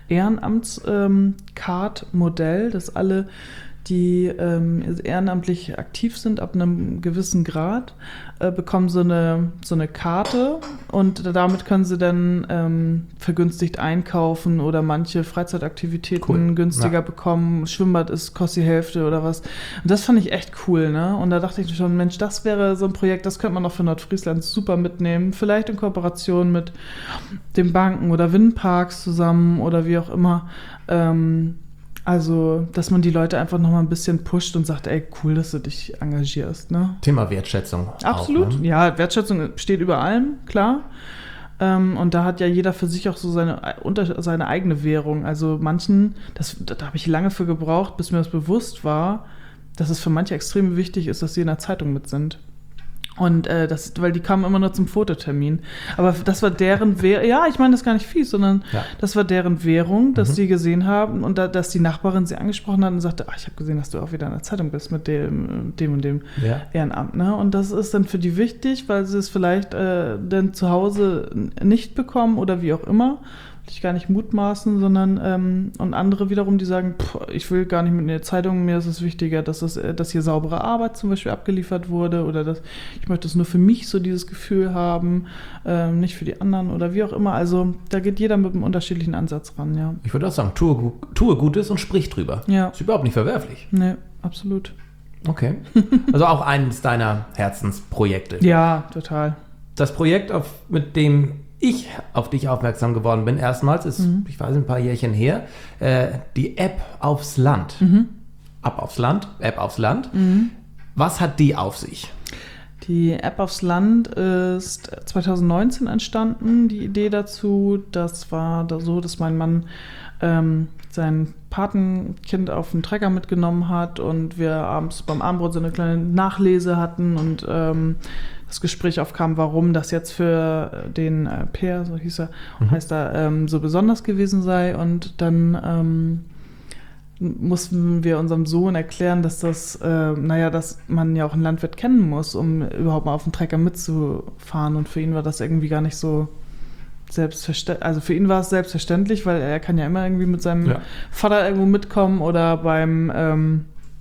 [SPEAKER 3] Ehrenamts-Card-Modell, ähm, dass alle, die ähm, ehrenamtlich aktiv sind, ab einem gewissen Grad, äh, bekommen so eine, so eine Karte und damit können sie dann ähm, vergünstigt einkaufen oder manche Freizeitaktivitäten
[SPEAKER 1] cool.
[SPEAKER 3] günstiger ja. bekommen. Schwimmbad ist, kostet die Hälfte oder was. Und das fand ich echt cool, ne? Und da dachte ich schon, Mensch, das wäre so ein Projekt, das könnte man auch für Nordfriesland super mitnehmen. Vielleicht in Kooperation mit den Banken oder Windparks zusammen oder wie auch immer. Ähm, Also, dass man die Leute einfach nochmal ein bisschen pusht und sagt, ey, cool, dass du dich engagierst. Ne?
[SPEAKER 1] Thema Wertschätzung.
[SPEAKER 3] Absolut.
[SPEAKER 1] Auch, ne?
[SPEAKER 3] Ja, Wertschätzung steht über allem, klar. Ähm, und da hat ja jeder für sich auch so seine, unter, seine eigene Währung. Also manchen, das, da habe ich lange für gebraucht, bis mir das bewusst war, dass es für manche extrem wichtig ist, dass sie in der Zeitung mit sind. Und äh, das, weil die kamen immer nur zum Fototermin. Aber das war deren Währung, ja, ich meine das gar nicht fies, sondern
[SPEAKER 1] ja.
[SPEAKER 3] das war deren Währung, dass
[SPEAKER 1] mhm.
[SPEAKER 3] die gesehen haben und da, dass die Nachbarin sie angesprochen hat und sagte, ach, ich habe gesehen, dass du auch wieder in der Zeitung bist mit dem, dem und dem
[SPEAKER 1] ja.
[SPEAKER 3] Ehrenamt. Ne? Und das ist dann für die wichtig, weil sie es vielleicht äh, dann zu Hause nicht bekommen oder wie auch immer. Ich gar nicht mutmaßen, sondern ähm, und andere wiederum, die sagen, pff, ich will gar nicht mit in der Zeitung, mir ist es wichtiger, dass, das, dass hier saubere Arbeit zum Beispiel abgeliefert wurde oder dass ich möchte es nur für mich so dieses Gefühl haben, ähm, nicht für die anderen oder wie auch immer. Also da geht jeder mit einem unterschiedlichen Ansatz ran, ja.
[SPEAKER 1] Ich würde auch sagen, tue, tue Gutes und sprich drüber.
[SPEAKER 3] Ja.
[SPEAKER 1] Ist überhaupt nicht verwerflich.
[SPEAKER 3] Nee, absolut.
[SPEAKER 1] Okay. Also auch eines deiner Herzensprojekte.
[SPEAKER 3] Ja, total.
[SPEAKER 1] Das Projekt, auf, mit dem ich auf dich aufmerksam geworden bin, erstmals, ist, mhm. ich weiß, ein paar Jährchen her, äh, die App aufs Land.
[SPEAKER 3] Mhm.
[SPEAKER 1] Ab aufs Land, App aufs Land.
[SPEAKER 3] Mhm.
[SPEAKER 1] Was hat die auf sich?
[SPEAKER 3] Die App aufs Land ist zwanzig neunzehn entstanden. Die Idee dazu, das war da so, dass mein Mann ähm, sein Patenkind auf den Trecker mitgenommen hat und wir abends beim Abendbrot so eine kleine Nachlese hatten und ähm, das Gespräch aufkam, warum das jetzt für den äh, Peer, so hieß er, mhm. heißt er, ähm, so besonders gewesen sei. Und dann ähm, mussten wir unserem Sohn erklären, dass das, äh, naja, dass man ja auch einen Landwirt kennen muss, um überhaupt mal auf dem Trecker mitzufahren. Und für ihn war das irgendwie gar nicht so selbstverständlich. Also für ihn war es selbstverständlich, weil er kann ja immer irgendwie mit seinem ja. Vater irgendwo mitkommen oder beim ähm,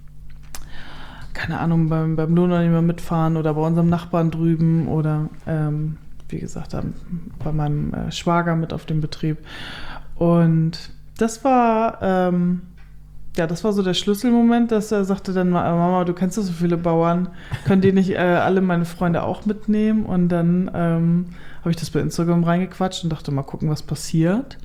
[SPEAKER 3] keine Ahnung, beim, beim Lohnunternehmer mitfahren oder bei unserem Nachbarn drüben oder, ähm, wie gesagt, bei meinem äh, Schwager mit auf dem Betrieb. Und das war, ähm, ja, das war so der Schlüsselmoment, dass er sagte dann, Mama, du kennst doch so viele Bauern, können die nicht äh, alle meine Freunde auch mitnehmen? Und dann ähm, habe ich das bei Instagram reingequatscht und dachte, mal gucken, was passiert.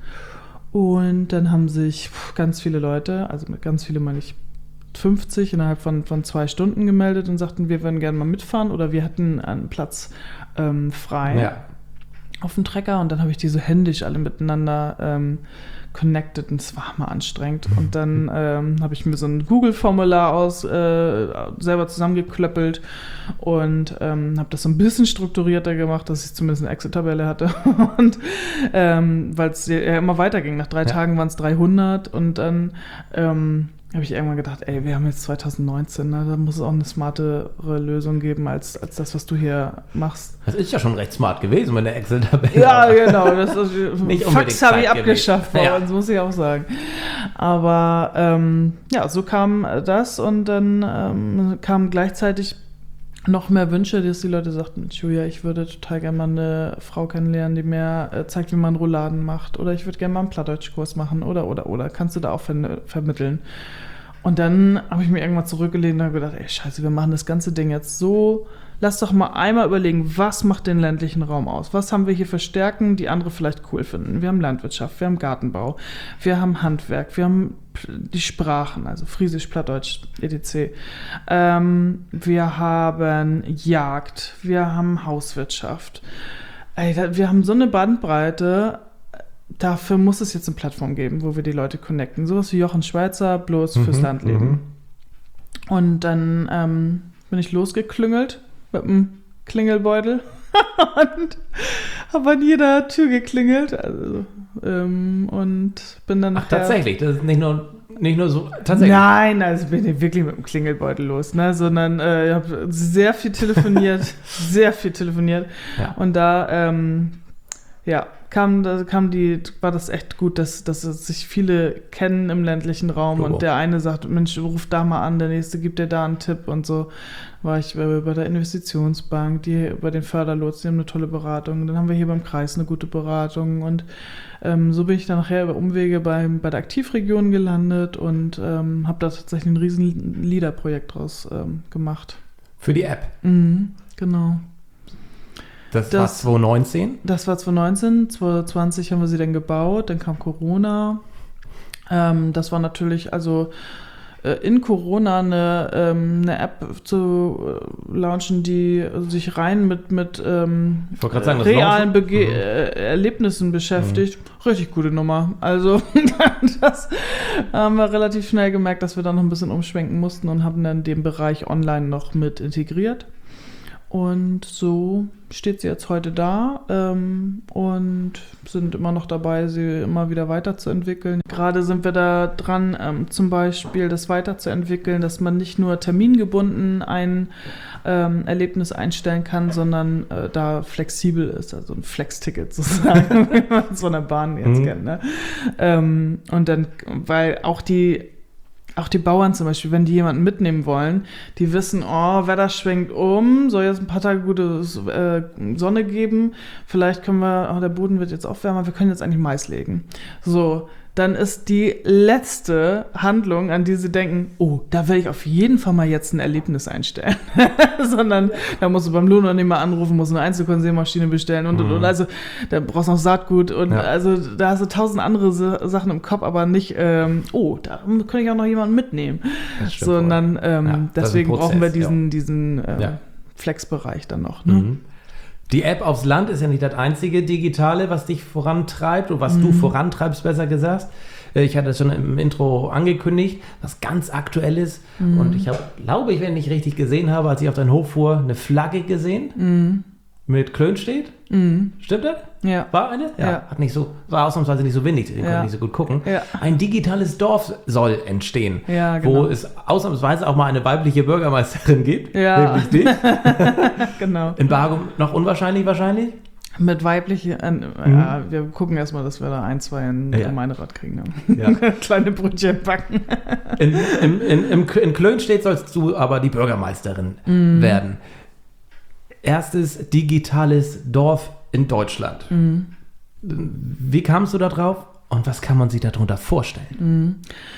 [SPEAKER 3] Und dann haben sich pff, ganz viele Leute, also mit ganz viele meine ich fünfzig innerhalb von, von zwei Stunden gemeldet und sagten, wir würden gerne mal mitfahren oder wir hätten einen Platz ähm, frei
[SPEAKER 1] ja.
[SPEAKER 3] auf dem Trecker und dann habe ich die so händisch alle miteinander ähm, connected und es war mal anstrengend und dann ähm, habe ich mir so ein Google-Formular aus äh, selber zusammengeklöppelt und ähm, habe das so ein bisschen strukturierter gemacht, dass ich zumindest eine Excel-Tabelle hatte und ähm, weil es ja immer weiterging, nach drei ja. Tagen waren es dreihundert und dann ähm, habe ich irgendwann gedacht, ey, wir haben jetzt zwanzig neunzehn, ne, da muss es auch eine smartere Lösung geben, als, als das, was du hier machst.
[SPEAKER 1] Das ist ja schon recht smart gewesen mit der Excel-Tabelle.
[SPEAKER 3] Ja, genau. Das ist,
[SPEAKER 1] nicht
[SPEAKER 3] Fax habe ich abgeschafft bei
[SPEAKER 1] ja.
[SPEAKER 3] uns, muss ich auch sagen. Aber ähm, ja, so kam das und dann ähm, kamen gleichzeitig noch mehr Wünsche, dass die Leute sagten, Julia, ich würde total gerne mal eine Frau kennenlernen, die mir äh, zeigt, wie man Rouladen macht oder ich würde gerne mal einen Plattdeutschkurs machen oder, oder, oder. Kannst du da auch ver- vermitteln? Und dann habe ich mir irgendwann zurückgelehnt und habe gedacht, ey, scheiße, wir machen das ganze Ding jetzt so. Lass doch mal einmal überlegen, was macht den ländlichen Raum aus? Was haben wir hier für Stärken, die andere vielleicht cool finden? Wir haben Landwirtschaft, wir haben Gartenbau, wir haben Handwerk, wir haben die Sprachen, also Friesisch, Plattdeutsch, et cetera. Ähm, wir haben Jagd, wir haben Hauswirtschaft. Ey, da, wir haben so eine Bandbreite. Dafür muss es jetzt eine Plattform geben, wo wir die Leute connecten. Sowas wie Jochen Schweizer, bloß
[SPEAKER 1] mhm,
[SPEAKER 3] fürs Landleben.
[SPEAKER 1] Mhm.
[SPEAKER 3] Und dann ähm, bin ich losgeklüngelt mit einem Klingelbeutel und habe an jeder Tür geklingelt. Also, ähm, und bin dann
[SPEAKER 1] Ach, tatsächlich? Das ist nicht nur, nicht nur so, tatsächlich?
[SPEAKER 3] Nein, also bin ich wirklich mit dem Klingelbeutel los, ne? Sondern äh, ich habe sehr viel telefoniert, sehr viel telefoniert.
[SPEAKER 1] Ja.
[SPEAKER 3] Und da, ähm, ja, kam, da kam die, war das echt gut, dass, dass sich viele kennen im ländlichen Raum
[SPEAKER 1] oh.
[SPEAKER 3] und der eine sagt, Mensch, ruf da mal an, der nächste gibt dir da einen Tipp und so. War ich bei, bei der Investitionsbank, die bei den Förderlotsen, die haben eine tolle Beratung. Dann haben wir hier beim Kreis eine gute Beratung und ähm, so bin ich dann nachher über Umwege bei, bei der Aktivregion gelandet und ähm, habe da tatsächlich ein riesen LEADER-Projekt draus ähm, gemacht.
[SPEAKER 1] Für die App?
[SPEAKER 3] Mhm, genau.
[SPEAKER 1] Das, das war zwanzig neunzehn?
[SPEAKER 3] Das war zwanzig neunzehn, zwanzig zwanzig haben wir sie dann gebaut, dann kam Corona. Ähm, das war natürlich, also äh, in Corona eine, ähm, eine App zu äh, launchen, die sich rein mit, mit ähm,
[SPEAKER 1] Ich wollte gerade sagen, das
[SPEAKER 3] realen
[SPEAKER 1] Launchen-
[SPEAKER 3] Bege-
[SPEAKER 1] Mhm.
[SPEAKER 3] äh, Erlebnissen beschäftigt. Richtig gute Nummer. Also das haben wir relativ schnell gemerkt, dass wir da noch ein bisschen umschwenken mussten und haben dann den Bereich online noch mit integriert. Und so steht sie jetzt heute da ähm, und sind immer noch dabei, sie immer wieder weiterzuentwickeln. Gerade sind wir da dran, ähm, zum Beispiel das weiterzuentwickeln, dass man nicht nur termingebunden ein ähm, Erlebnis einstellen kann, sondern äh, da flexibel ist, also ein Flex-Ticket sozusagen, wie man es von der Bahn jetzt
[SPEAKER 1] Mhm.
[SPEAKER 3] kennt. Ne? Ähm, und dann, weil auch die Auch die Bauern zum Beispiel, wenn die jemanden mitnehmen wollen, die wissen, oh, Wetter schwenkt um, soll jetzt ein paar Tage gute äh, Sonne geben, vielleicht können wir, oh, der Boden wird jetzt aufwärmer, wir können jetzt eigentlich Mais legen. So, dann ist die letzte Handlung, an die sie denken, oh, da will ich auf jeden Fall mal jetzt ein Erlebnis einstellen. Sondern da musst du beim Lohnunternehmer anrufen, musst eine Einzelkonsummaschine bestellen und, und, und. Also da brauchst du noch Saatgut und
[SPEAKER 1] Ja.
[SPEAKER 3] also da hast du tausend andere Sa- Sachen im Kopf, aber nicht, ähm, oh, da könnte ich auch noch jemanden mitnehmen.
[SPEAKER 1] Das stimmt
[SPEAKER 3] Sondern ähm,
[SPEAKER 1] Ja, das ist ein
[SPEAKER 3] deswegen
[SPEAKER 1] Prozess,
[SPEAKER 3] brauchen wir diesen,
[SPEAKER 1] ja.
[SPEAKER 3] diesen äh,
[SPEAKER 1] Ja.
[SPEAKER 3] Flex-Bereich dann noch. Ne?
[SPEAKER 1] Mhm. Die App aufs Land ist ja nicht das einzige Digitale, was dich vorantreibt oder was
[SPEAKER 3] Mhm.
[SPEAKER 1] du vorantreibst, besser gesagt. Äh, Ich hatte es schon im Intro angekündigt, was ganz aktuell ist.
[SPEAKER 3] Mhm.
[SPEAKER 1] Und ich habe, glaube ich, wenn ich richtig gesehen habe, als ich auf deinen Hof fuhr, eine Flagge gesehen
[SPEAKER 3] Mhm.
[SPEAKER 1] mit Klönstedt.
[SPEAKER 3] Mhm.
[SPEAKER 1] Stimmt das?
[SPEAKER 3] Ja.
[SPEAKER 1] War eine?
[SPEAKER 3] Ja.
[SPEAKER 1] Hat nicht so, war ausnahmsweise nicht so windig, den konnte
[SPEAKER 3] Ja.
[SPEAKER 1] ich nicht so gut gucken.
[SPEAKER 3] Ja.
[SPEAKER 1] Ein digitales Dorf soll entstehen,
[SPEAKER 3] Ja,
[SPEAKER 1] wo
[SPEAKER 3] genau.
[SPEAKER 1] es ausnahmsweise auch mal eine weibliche Bürgermeisterin gibt,
[SPEAKER 3] Ja.
[SPEAKER 1] nämlich dich.
[SPEAKER 3] Genau.
[SPEAKER 1] In Bargum noch unwahrscheinlich wahrscheinlich.
[SPEAKER 3] Mit weiblichen, äh, ja, wir gucken erstmal, dass wir da ein, zwei in
[SPEAKER 1] Mhm. Ja.
[SPEAKER 3] Gemeinderat kriegen. Ne?
[SPEAKER 1] Ja.
[SPEAKER 3] Kleine Brötchen backen.
[SPEAKER 1] In, in, in, in, in Klönstedt sollst du aber die Bürgermeisterin
[SPEAKER 3] Mhm.
[SPEAKER 1] werden. Erstes digitales Dorf in Deutschland.
[SPEAKER 3] Mhm.
[SPEAKER 1] Wie kamst du da drauf und was kann man sich darunter vorstellen?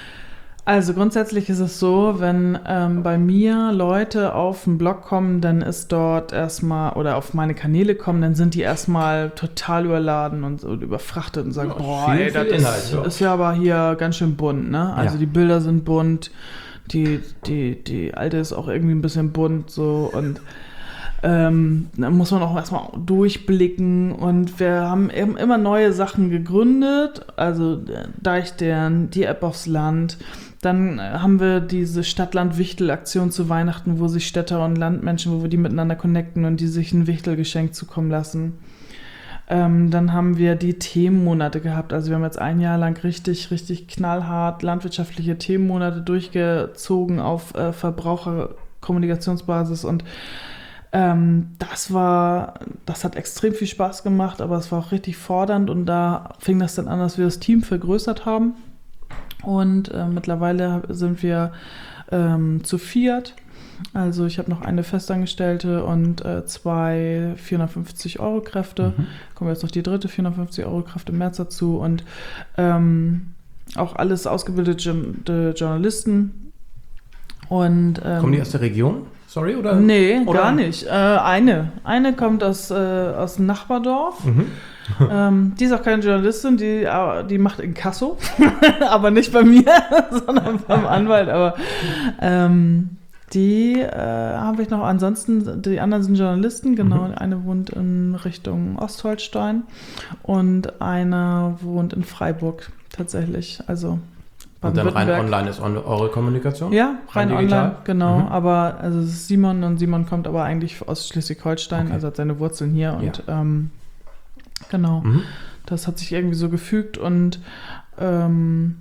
[SPEAKER 3] Also grundsätzlich ist es so, wenn ähm, bei mir Leute auf den Blog kommen, dann ist dort erstmal, oder auf meine Kanäle kommen, dann sind die erstmal total überladen und, und überfrachtet und sagen,
[SPEAKER 1] Ja,
[SPEAKER 3] boah,
[SPEAKER 1] viel,
[SPEAKER 3] ey,
[SPEAKER 1] viel
[SPEAKER 3] das
[SPEAKER 1] Inhalt,
[SPEAKER 3] ist,
[SPEAKER 1] ja.
[SPEAKER 3] ist ja aber hier ganz schön bunt, ne? Also
[SPEAKER 1] Ja.
[SPEAKER 3] die Bilder sind bunt, die, die, die alte ist auch irgendwie ein bisschen bunt so und Ähm, da muss man auch erstmal durchblicken und wir haben eben immer neue Sachen gegründet, also der Deichstern, die App aufs Land. Dann äh, haben wir diese Stadt-Land-Wichtel-Aktion zu Weihnachten, wo sich Städter und Landmenschen, wo wir die miteinander connecten und die sich ein Wichtelgeschenk zukommen lassen. Ähm, dann haben wir die Themenmonate gehabt. Also wir haben jetzt ein Jahr lang richtig, richtig knallhart landwirtschaftliche Themenmonate durchgezogen auf äh, Verbraucherkommunikationsbasis und Ähm, das war, das hat extrem viel Spaß gemacht, aber es war auch richtig fordernd und da fing das dann an, dass wir das Team vergrößert haben und äh, mittlerweile sind wir ähm, zu viert. Also ich habe noch eine Festangestellte und äh, zwei vierhundertfünfzig Euro Kräfte.
[SPEAKER 1] Mhm.
[SPEAKER 3] Kommen jetzt noch die dritte vierhundertfünfzig Euro Kraft im März dazu und ähm, auch alles ausgebildete Journalisten. Und, ähm,
[SPEAKER 1] Kommen die aus der Region? Sorry, oder?
[SPEAKER 3] Nee,
[SPEAKER 1] oder?
[SPEAKER 3] gar nicht. Äh, eine. Eine kommt aus, äh, aus dem Nachbardorf.
[SPEAKER 1] Mhm.
[SPEAKER 3] ähm, die ist auch keine Journalistin, die, äh, die macht Inkasso. Aber nicht bei mir, sondern beim Anwalt. Aber ähm, die äh, habe ich noch. Ansonsten, die anderen sind Journalisten. Genau,
[SPEAKER 1] Mhm.
[SPEAKER 3] eine wohnt in Richtung Ostholstein und eine wohnt in Freiburg tatsächlich. Also
[SPEAKER 1] Und dann rein
[SPEAKER 3] Baden-Württemberg.
[SPEAKER 1] online ist on- eure Kommunikation?
[SPEAKER 3] Ja, rein
[SPEAKER 1] Rein digital?
[SPEAKER 3] online, genau.
[SPEAKER 1] Mhm.
[SPEAKER 3] Aber also es ist Simon und Simon kommt aber eigentlich aus Schleswig-Holstein,
[SPEAKER 1] Okay.
[SPEAKER 3] also hat seine Wurzeln hier und ähm, genau,
[SPEAKER 1] Mhm.
[SPEAKER 3] das hat sich irgendwie so gefügt und ähm,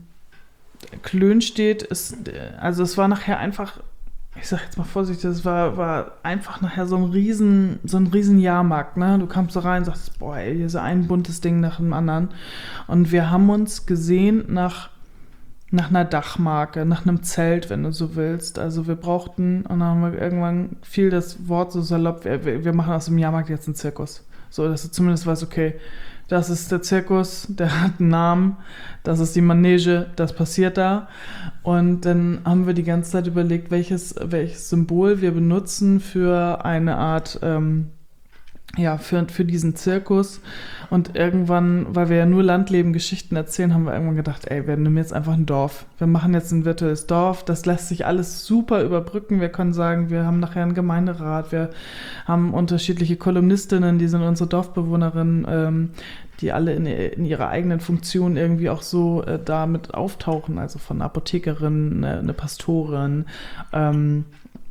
[SPEAKER 3] Klönstedt ist, also es war nachher einfach, ich sag jetzt mal vorsichtig, es war, war einfach nachher so ein riesen, so ein riesen Jahrmarkt, ne? Du kamst so rein und sagst, boah, ey, hier ist ein buntes Ding nach dem anderen und wir haben uns gesehen nach nach einer Dachmarke, nach einem Zelt, wenn du so willst. Also wir brauchten, und dann haben wir irgendwann fiel das Wort so salopp, wir, wir machen aus dem Jahrmarkt jetzt einen Zirkus. So, dass du zumindest weißt, okay, das ist der Zirkus, der hat einen Namen, das ist die Manege, das passiert da. Und dann haben wir die ganze Zeit überlegt, welches, welches Symbol wir benutzen für eine Art ähm, ja, für, für diesen Zirkus. Und irgendwann, weil wir ja nur Landleben-Geschichten erzählen, haben wir irgendwann gedacht, ey, wir nehmen jetzt einfach ein Dorf. Wir machen jetzt ein virtuelles Dorf. Das lässt sich alles super überbrücken. Wir können sagen, wir haben nachher einen Gemeinderat. Wir haben unterschiedliche Kolumnistinnen, die sind unsere Dorfbewohnerinnen, ähm, die alle in, in ihrer eigenen Funktion irgendwie auch so äh, damit auftauchen. Also von einer Apothekerin, eine, eine Pastorin, ähm,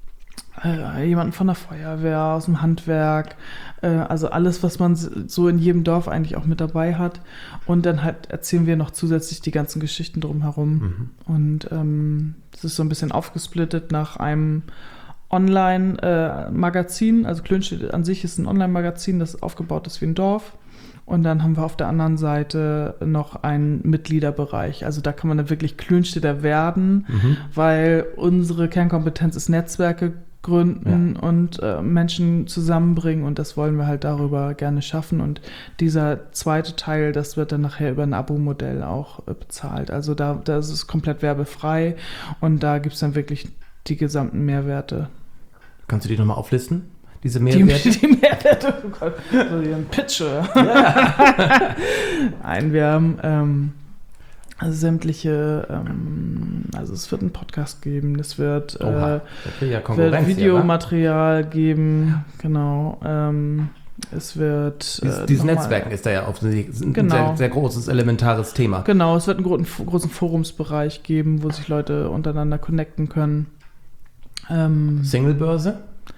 [SPEAKER 3] äh, jemanden von der Feuerwehr, aus dem Handwerk, äh, also alles, was man so in jedem Dorf eigentlich auch mit dabei hat. Und dann halt erzählen wir noch zusätzlich die ganzen Geschichten drumherum. Mhm. Und ähm, das ist so ein bisschen aufgesplittet nach einem Online-Magazin. Äh, also Klönstedt an sich ist ein Online-Magazin, das aufgebaut ist wie ein Dorf. Und dann haben wir auf der anderen Seite noch einen Mitgliederbereich. Also da kann man dann wirklich Klönstädter werden, mhm. weil unsere Kernkompetenz ist Netzwerke gründen ja. und äh, Menschen zusammenbringen. Und das wollen wir halt darüber gerne schaffen. Und dieser zweite Teil, das wird dann nachher über ein Abo-Modell auch äh, bezahlt. Also da, da ist es komplett werbefrei und da gibt es dann wirklich die gesamten Mehrwerte.
[SPEAKER 1] Kannst du die nochmal auflisten? Diese Mehrwerte?
[SPEAKER 3] Die, die Mehrwerte, oh Gott, so wie ein Pitch. Ja. Nein, wir haben ähm, also sämtliche, ähm, also es wird einen Podcast geben, es wird, äh,
[SPEAKER 1] ja
[SPEAKER 3] wird Videomaterial ja, geben, genau. Ähm, es wird...
[SPEAKER 1] Dies,
[SPEAKER 3] äh,
[SPEAKER 1] dieses Netzwerken ist da ja offensichtlich ein
[SPEAKER 3] genau.
[SPEAKER 1] sehr, sehr großes, elementares Thema.
[SPEAKER 3] Genau, es wird einen großen, großen Forumsbereich geben, wo sich Leute untereinander connecten können. Ähm,
[SPEAKER 1] Singlebörse?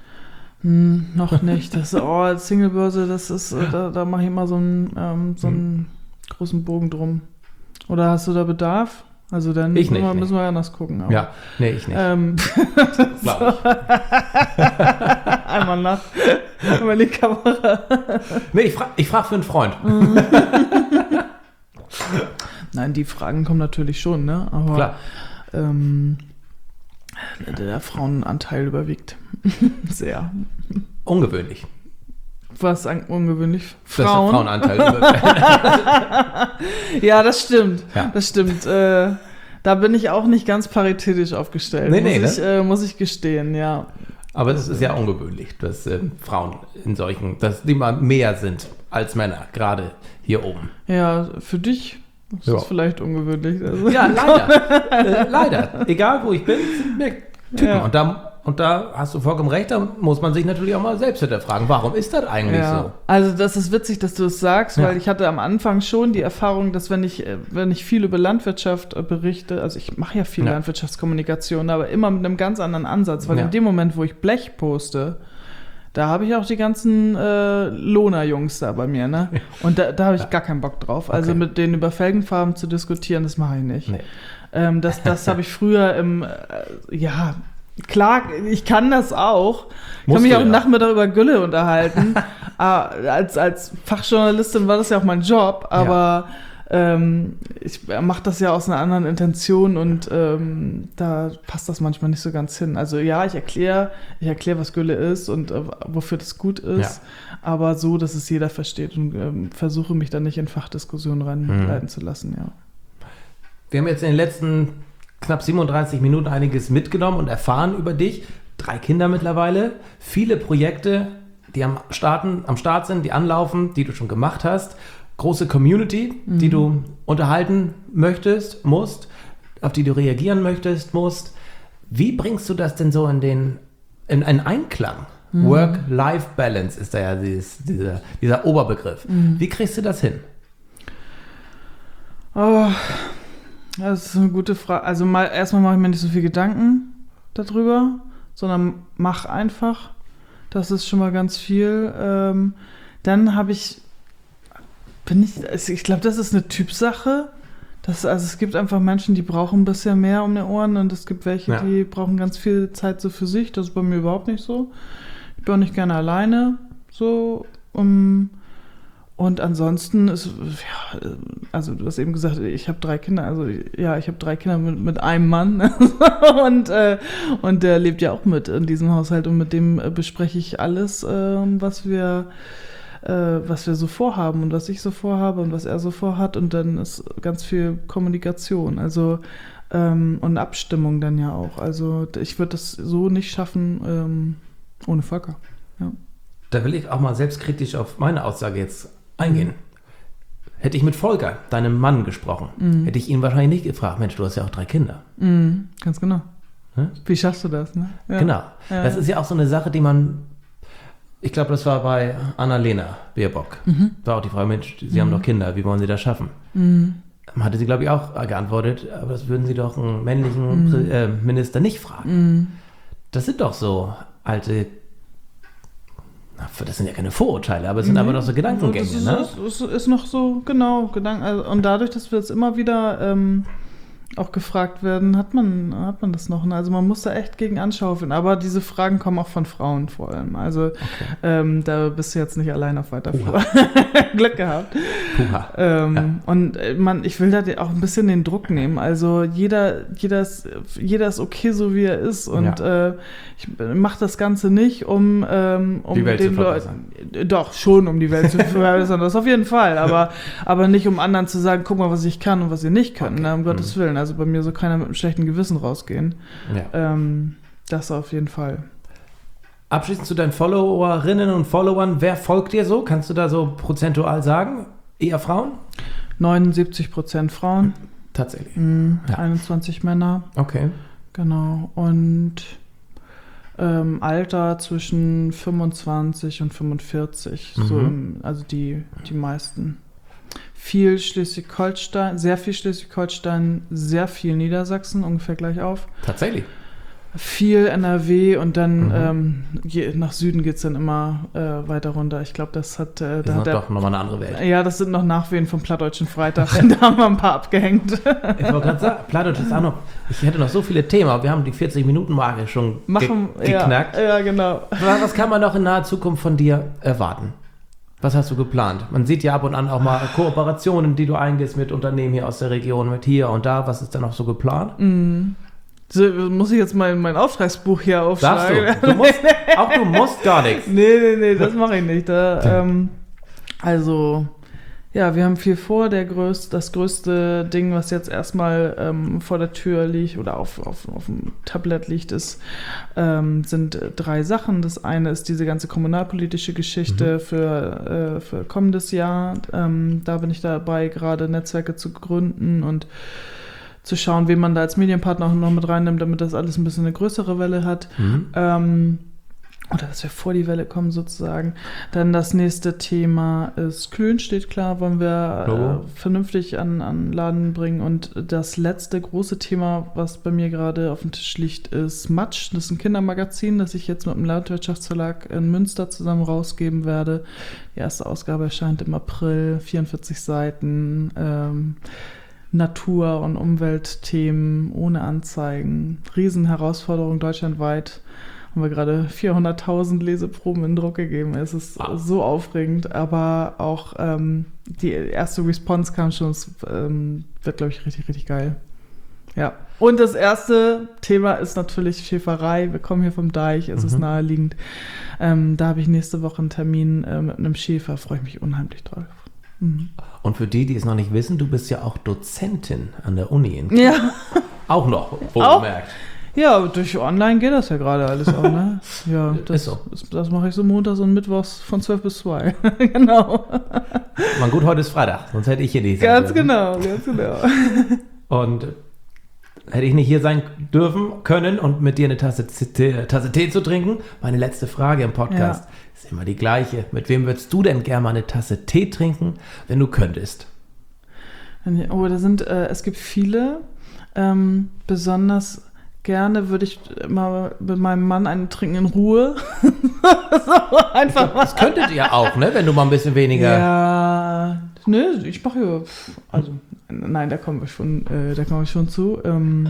[SPEAKER 3] Hm, noch nicht. Das oh, Singlebörse, das ist, da, da mache ich immer so einen, ähm, so einen hm. großen Bogen drum. Oder hast du da Bedarf? Also dann
[SPEAKER 1] ich
[SPEAKER 3] müssen,
[SPEAKER 1] nicht,
[SPEAKER 3] wir,
[SPEAKER 1] nicht.
[SPEAKER 3] müssen wir anders gucken. Aber.
[SPEAKER 1] Ja, nee, ich nicht.
[SPEAKER 3] Ähm,
[SPEAKER 1] Glaube ich.
[SPEAKER 3] Einmal nach über die Kamera.
[SPEAKER 1] Nee, ich frage ich frag für einen Freund.
[SPEAKER 3] Nein, die Fragen kommen natürlich schon, ne? Aber
[SPEAKER 1] klar.
[SPEAKER 3] Ähm, der Frauenanteil überwiegt. Sehr.
[SPEAKER 1] Ungewöhnlich.
[SPEAKER 3] Was an, ungewöhnlich?
[SPEAKER 1] Frauen? Das ist der Frauenanteil überwiegt.
[SPEAKER 3] Ja, das stimmt.
[SPEAKER 1] Ja.
[SPEAKER 3] Das stimmt. Äh, da bin ich auch nicht ganz paritätisch aufgestellt.
[SPEAKER 1] Nee,
[SPEAKER 3] muss,
[SPEAKER 1] nee,
[SPEAKER 3] ich,
[SPEAKER 1] ne?
[SPEAKER 3] äh, muss ich gestehen, ja.
[SPEAKER 1] Aber es ist ja ungewöhnlich, dass äh, Frauen in solchen, dass die mal mehr sind als Männer, gerade hier oben.
[SPEAKER 3] Ja, für dich ist
[SPEAKER 1] ja.
[SPEAKER 3] das vielleicht ungewöhnlich. Also.
[SPEAKER 1] Ja, leider. äh, leider. Egal, wo ich bin, sind mehr Typen.
[SPEAKER 3] Ja.
[SPEAKER 1] Und, da, und da hast du vollkommen recht, da muss man sich natürlich auch mal selbst hinterfragen, warum ist das eigentlich
[SPEAKER 3] ja.
[SPEAKER 1] so?
[SPEAKER 3] Also das ist witzig, dass du es das sagst,
[SPEAKER 1] Ja.
[SPEAKER 3] weil ich hatte am Anfang schon die Erfahrung, dass wenn ich, wenn ich viel über Landwirtschaft berichte, also ich mache ja viel
[SPEAKER 1] Ja.
[SPEAKER 3] Landwirtschaftskommunikation, aber immer mit einem ganz anderen Ansatz, weil
[SPEAKER 1] Ja.
[SPEAKER 3] in dem Moment, wo ich Blech poste, da habe ich auch die ganzen äh, Lohner-Jungs da bei mir, ne? Und da, da habe ich
[SPEAKER 1] Ja.
[SPEAKER 3] gar keinen Bock drauf. Also
[SPEAKER 1] Okay.
[SPEAKER 3] mit denen über Felgenfarben zu diskutieren, das mache ich nicht.
[SPEAKER 1] Nee.
[SPEAKER 3] Ähm, das das habe ich früher im, äh, ja, klar, ich kann das auch. Ich
[SPEAKER 1] Musst
[SPEAKER 3] kann mich
[SPEAKER 1] du
[SPEAKER 3] auch
[SPEAKER 1] ja.
[SPEAKER 3] Nachmittag über Gülle unterhalten. äh, als, als Fachjournalistin war das ja auch mein Job, aber ähm, ich mache das ja aus einer anderen Intention und ähm, da passt das manchmal nicht so ganz hin. Also ja, ich erkläre, ich erkläre, was Gülle ist und äh, wofür das gut ist,
[SPEAKER 1] Ja.
[SPEAKER 3] aber so, dass es jeder versteht und ähm, versuche mich dann nicht in Fachdiskussionen reinleiten
[SPEAKER 1] Mhm.
[SPEAKER 3] zu lassen, ja.
[SPEAKER 1] Wir haben jetzt in den letzten knapp siebenunddreißig Minuten einiges mitgenommen und erfahren über dich. Drei Kinder mittlerweile, viele Projekte, die am, Starten, am Start sind, die anlaufen, die du schon gemacht hast. Große Community, mhm. die du unterhalten möchtest, musst, auf die du reagieren möchtest, musst. Wie bringst du das denn so in den in einen Einklang? Mhm. Work-Life-Balance ist da ja dieses, dieser, dieser Oberbegriff. Mhm. Wie kriegst du das hin?
[SPEAKER 3] Oh, das ist eine gute Frage. Also mal, erstmal mache ich mir nicht so viel Gedanken darüber, sondern mach einfach. Das ist schon mal ganz viel. Ähm, dann habe ich, bin ich, ich glaube, das ist eine Typsache. Das, also es gibt einfach Menschen, die brauchen ein bisschen mehr um die Ohren und es gibt welche, ja. die brauchen ganz viel Zeit so für sich. Das ist bei mir überhaupt nicht so. Ich bin auch nicht gerne alleine so. Um, Und ansonsten ist, ja, also du hast eben gesagt, ich habe drei Kinder, also ja, ich habe drei Kinder mit, mit einem Mann und, äh, und der lebt ja auch mit in diesem Haushalt und mit dem bespreche ich alles, äh, was wir, äh, was wir so vorhaben und was ich so vorhabe und was er so vorhat und dann ist ganz viel Kommunikation, also ähm, und Abstimmung dann ja auch, also ich würde das so nicht schaffen ähm, ohne Volker, ja.
[SPEAKER 1] Da will ich auch mal selbstkritisch auf meine Aussage jetzt eingehen. Mhm. Hätte ich mit Volker, deinem Mann, gesprochen, mhm. hätte ich ihn wahrscheinlich nicht gefragt, Mensch, du hast ja auch drei Kinder.
[SPEAKER 3] Mhm, ganz genau. Hm? Wie schaffst du das? Ne? Ja.
[SPEAKER 1] Genau.
[SPEAKER 3] Ja.
[SPEAKER 1] Das ist ja auch so eine Sache, die man, ich glaube, das war bei Annalena Baerbock. Mhm. War auch die Frage, Mensch, Sie mhm. haben doch Kinder, wie wollen Sie das schaffen? Mhm. Hatte sie, glaube ich, auch geantwortet, aber das würden Sie doch einen männlichen mhm. äh, Minister nicht fragen. Mhm. Das sind doch so alte, das sind ja keine Vorurteile, aber es sind mhm. aber doch so Gedankengänge.
[SPEAKER 3] Das ist,
[SPEAKER 1] ne?
[SPEAKER 3] ist, ist, ist noch so, genau, Gedanken. Also, und dadurch, dass wir jetzt immer wieder ähm, auch gefragt werden, hat man, hat man das noch. Ne? Also man muss da echt gegen anschaufeln. Aber diese Fragen kommen auch von Frauen vor allem. Also okay. ähm, da bist du jetzt nicht allein auf weiter Flur. Glück gehabt.
[SPEAKER 1] Puha.
[SPEAKER 3] Ähm,
[SPEAKER 1] ja.
[SPEAKER 3] Und man, ich will da auch ein bisschen den Druck nehmen. Also jeder, jeder, ist, jeder ist okay, so wie er ist. Und ja. äh, ich mache das Ganze nicht, um, ähm, um
[SPEAKER 1] die Welt
[SPEAKER 3] den
[SPEAKER 1] zu verbessern.
[SPEAKER 3] Leuten. Doch, schon um die Welt zu verbessern. Das auf jeden Fall. Aber, aber nicht um anderen zu sagen, guck mal, was ich kann und was ihr nicht könnt. Okay. Ne? Um mhm. Gottes Willen. Also bei mir soll keiner mit einem schlechten Gewissen rausgehen. Ja. Ähm, das auf jeden Fall.
[SPEAKER 1] Abschließend zu deinen Followerinnen und Followern. Wer folgt dir so? Kannst du da so prozentual sagen? Eher Frauen?
[SPEAKER 3] neunundsiebzig Prozent Frauen.
[SPEAKER 1] Tatsächlich.
[SPEAKER 3] Mhm, ja. einundzwanzig Männer.
[SPEAKER 1] Okay.
[SPEAKER 3] Genau. Und ähm, Alter zwischen fünfundzwanzig und fünfundvierzig. Mhm. So im, also die, die meisten. Viel Schleswig-Holstein, sehr viel Schleswig-Holstein, sehr viel Niedersachsen, ungefähr gleich auf.
[SPEAKER 1] Tatsächlich?
[SPEAKER 3] Viel N R W und dann mhm. ähm, je, nach Süden geht es dann immer äh, weiter runter. Ich glaube, das hat... Äh,
[SPEAKER 1] das
[SPEAKER 3] da
[SPEAKER 1] ist doch nochmal eine andere Welt.
[SPEAKER 3] Ja, das sind noch Nachwehen vom Plattdeutschen Freitag. Da haben wir ein paar abgehängt.
[SPEAKER 1] Ich wollte gerade sagen, Plattdeutsch ist auch noch... Ich hätte noch so viele Themen, aber wir haben die vierzig-Minuten-Marke schon
[SPEAKER 3] Machen,
[SPEAKER 1] ge- geknackt.
[SPEAKER 3] Ja, ja, genau.
[SPEAKER 1] Was kann man noch in naher Zukunft von dir erwarten? Was hast du geplant? Man sieht ja ab und an auch mal Kooperationen, die du eingehst mit Unternehmen hier aus der Region, mit hier und da. Was ist da noch so geplant?
[SPEAKER 3] Mhm. So, muss ich jetzt mal mein Auftragsbuch hier aufschlagen?
[SPEAKER 1] Darfst du? du musst, auch du musst gar nichts.
[SPEAKER 3] Nee, nee, nee, das mache ich nicht. Da, ähm, also, ja, wir haben viel vor. Der größte, das größte Ding, was jetzt erstmal ähm, vor der Tür liegt oder auf, auf, auf dem Tablett liegt, ist, ähm, sind drei Sachen. Das eine ist diese ganze kommunalpolitische Geschichte mhm. für, äh, für kommendes Jahr. Ähm, da bin ich dabei, gerade Netzwerke zu gründen und zu schauen, wen man da als Medienpartner auch noch mit reinnimmt, damit das alles ein bisschen eine größere Welle hat. Mhm. Ähm, oder dass wir vor die Welle kommen sozusagen. Dann das nächste Thema ist Kühlen, steht klar, wollen wir äh, vernünftig an, an Laden bringen. Und das letzte große Thema, was bei mir gerade auf dem Tisch liegt, ist Matsch. Das ist ein Kindermagazin, das ich jetzt mit dem Landwirtschaftsverlag in Münster zusammen rausgeben werde. Die erste Ausgabe erscheint im April, vierundvierzig Seiten. Ähm, Natur- und Umweltthemen ohne Anzeigen. Riesenherausforderung deutschlandweit. Haben wir gerade vierhunderttausend Leseproben in Druck gegeben. Es ist wow. so aufregend, aber auch ähm, die erste Response kam schon. Es ähm, wird, glaube ich, richtig, richtig geil. Ja. Und das erste Thema ist natürlich Schäferei. Wir kommen hier vom Deich, es mhm. ist naheliegend. Ähm, da habe ich nächste Woche einen Termin äh, mit einem Schäfer. Freue ich mich unheimlich drauf. Mhm.
[SPEAKER 1] Und für die, die es noch nicht wissen, du bist ja auch Dozentin an der Uni in Kiel.
[SPEAKER 3] Ja.
[SPEAKER 1] Auch noch, wohlgemerkt.
[SPEAKER 3] Ja, durch online geht das ja gerade alles auch, ne? Ja, das,
[SPEAKER 1] ist so.
[SPEAKER 3] das, das mache ich so montags und mittwochs von zwölf bis zwei. Genau.
[SPEAKER 1] Man, gut, heute ist Freitag, sonst hätte ich hier nicht
[SPEAKER 3] sein Ganz genau, ganz genau.
[SPEAKER 1] Und hätte ich nicht hier sein dürfen, können und mit dir eine Tasse, Tasse Tee zu trinken. Meine letzte Frage im Podcast ja. ist immer die gleiche. Mit wem würdest du denn gerne mal eine Tasse Tee trinken, wenn du könntest?
[SPEAKER 3] Oh, da sind, äh, es gibt viele. Ähm, besonders gerne würde ich mal mit meinem Mann einen trinken in Ruhe. So, einfach
[SPEAKER 1] glaub, das könntet ihr auch, ne? Wenn du mal ein bisschen weniger...
[SPEAKER 3] Ja, ne, ich mache ja... Also, nein, da kommen wir schon, äh, da kommen wir schon zu. Ähm,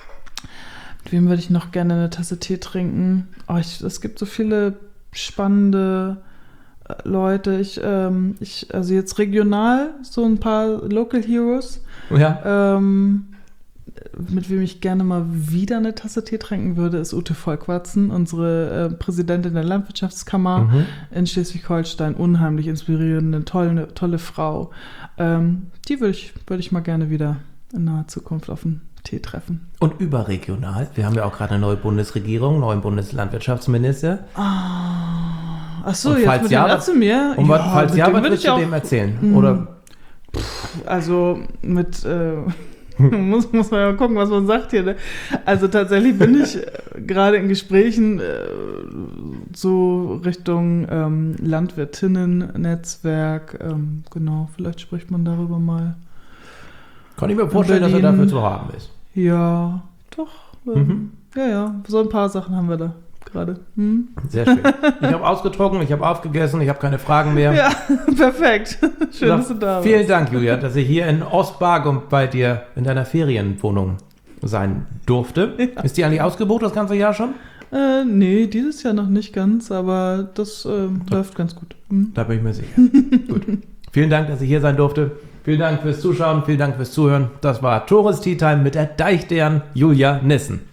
[SPEAKER 3] mit wem würde ich noch gerne eine Tasse Tee trinken? Oh, ich, es gibt so viele spannende äh, Leute. Ich, ähm, ich, also jetzt regional, so ein paar Local Heroes.
[SPEAKER 1] Ja.
[SPEAKER 3] Ähm, mit wem ich gerne mal wieder eine Tasse Tee trinken würde, ist Ute Volkwarzen, unsere äh, Präsidentin der Landwirtschaftskammer mhm. in Schleswig-Holstein. Unheimlich inspirierende, tolle, tolle Frau. Ähm, die würde ich, würd ich mal gerne wieder in naher Zukunft auf einen Tee treffen.
[SPEAKER 1] Und überregional? Wir haben ja auch gerade eine neue Bundesregierung, neuen Bundeslandwirtschaftsminister.
[SPEAKER 3] Ah, Achso,
[SPEAKER 1] Und
[SPEAKER 3] jetzt
[SPEAKER 1] falls
[SPEAKER 3] mit
[SPEAKER 1] ja,
[SPEAKER 3] dem
[SPEAKER 1] was-
[SPEAKER 3] zu mir.
[SPEAKER 1] Und was, falls
[SPEAKER 3] mit
[SPEAKER 1] ja,
[SPEAKER 3] dem
[SPEAKER 1] was
[SPEAKER 3] würd
[SPEAKER 1] willst
[SPEAKER 3] ich
[SPEAKER 1] du
[SPEAKER 3] auch-
[SPEAKER 1] dem erzählen?
[SPEAKER 3] Mm.
[SPEAKER 1] Oder
[SPEAKER 3] Also mit, äh, muss, muss man ja gucken, was man sagt hier. Ne? Also tatsächlich bin ich äh, gerade in Gesprächen äh, so Richtung ähm, Landwirtinnen-Netzwerk. Ähm, genau, vielleicht spricht man darüber mal.
[SPEAKER 1] kann ich mir vorstellen, dass er
[SPEAKER 3] Berlin.
[SPEAKER 1] dafür zu haben ist.
[SPEAKER 3] Ja, doch. Ähm,
[SPEAKER 1] Mhm.
[SPEAKER 3] Ja, ja, so ein paar Sachen haben wir da gerade. Hm?
[SPEAKER 1] Sehr schön. Ich habe ausgetrunken, ich habe aufgegessen, ich habe keine Fragen mehr.
[SPEAKER 3] Ja, perfekt. Schön,
[SPEAKER 1] Sag,
[SPEAKER 3] dass du da
[SPEAKER 1] vielen
[SPEAKER 3] warst.
[SPEAKER 1] Dank, Julia, dass ich hier in Ostbargum bei dir in deiner Ferienwohnung sein durfte.
[SPEAKER 3] Ja.
[SPEAKER 1] Ist die eigentlich ausgebucht das ganze Jahr schon?
[SPEAKER 3] Äh, nee, dieses Jahr noch nicht ganz, aber das äh, läuft ganz gut. Hm?
[SPEAKER 1] Da bin ich mir sicher. Gut. Vielen Dank, dass ich hier sein durfte. Vielen Dank fürs Zuschauen, vielen Dank fürs Zuhören. Das war Tores Tea Time mit der Deichdeern Julia Nissen.